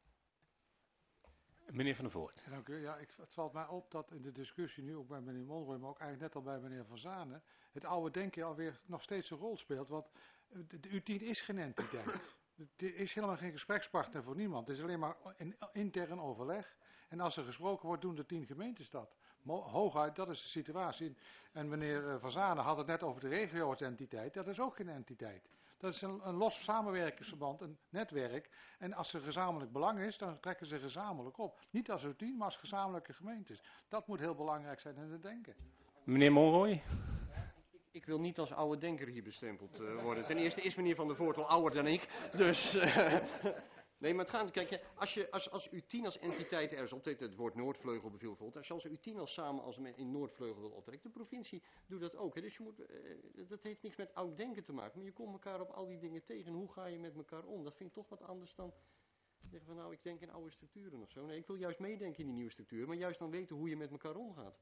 Meneer Van der Voort.
Dank u. Ja, het valt mij op dat in de discussie nu ook bij meneer Monroy, maar ook eigenlijk net al bij meneer Van Zanen, het oude denken alweer nog steeds een rol speelt. Want de U10 is geen entiteit. Er is helemaal geen gesprekspartner voor niemand. Het is alleen maar een intern overleg. En als er gesproken wordt, doen de 10 gemeentes dat. Hooguit, dat is de situatie. En meneer Van Zanen had het net over de regio als entiteit. Dat is ook geen entiteit. Dat is een los samenwerkingsverband, een netwerk. En als er gezamenlijk belang is, dan trekken ze gezamenlijk op. Niet als U10, maar als gezamenlijke gemeentes. Dat moet heel belangrijk zijn in het denken.
Meneer Monroy.
Ik wil niet als oude denker hier bestempeld worden. Ten eerste is meneer Van der Voort al ouder dan ik. Dus... Nee, maar het gaat, kijk, als U10 als entiteit ergens optrekt, het woord Noordvleugel beviel bijvoorbeeld, als U10 al samen als in Noordvleugel wil optrekken, de provincie doet dat ook. Hè, dus dat heeft niks met oud denken te maken, maar je komt elkaar op al die dingen tegen. En hoe ga je met elkaar om? Dat vind ik toch wat anders dan zeggen van nou, ik denk in oude structuren of zo. Nee, ik wil juist meedenken in die nieuwe structuren, maar juist dan weten hoe je met elkaar omgaat.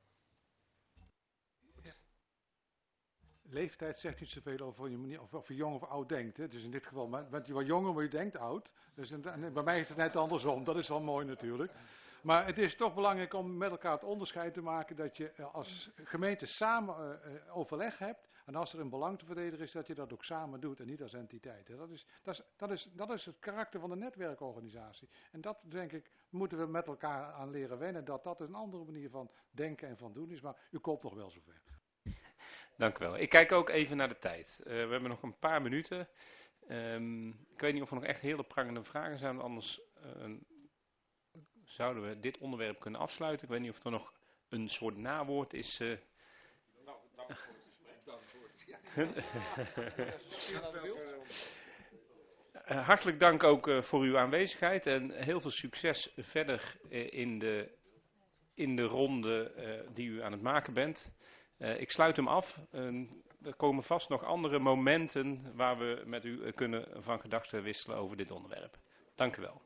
Leeftijd zegt niet zoveel over je manier, of je jong of oud denkt. Hè. Dus in dit geval bent je wat jonger, maar je denkt oud. Dus bij mij is het net andersom. Dat is wel mooi natuurlijk. Maar het is toch belangrijk om met elkaar het onderscheid te maken dat je als gemeente samen overleg hebt. En als er een belang te verdedigen is, dat je dat ook samen doet en niet als entiteit. Hè. Dat is het karakter van de netwerkorganisatie. En dat denk ik moeten we met elkaar aan leren wennen. Dat een andere manier van denken en van doen is. Maar u komt nog wel zover.
Dank u wel. Ik kijk ook even naar de tijd. We hebben nog een paar minuten. Ik weet niet of er nog echt hele prangende vragen zijn. Anders zouden we dit onderwerp kunnen afsluiten. Ik weet niet of er nog een soort nawoord is.
Nou, dank voor het gesprek. Dank voor het
Hartelijk dank ook voor uw aanwezigheid. En heel veel succes verder in de ronde die u aan het maken bent. Ik sluit hem af. Er komen vast nog andere momenten waar we met u kunnen van gedachten wisselen over dit onderwerp. Dank u wel.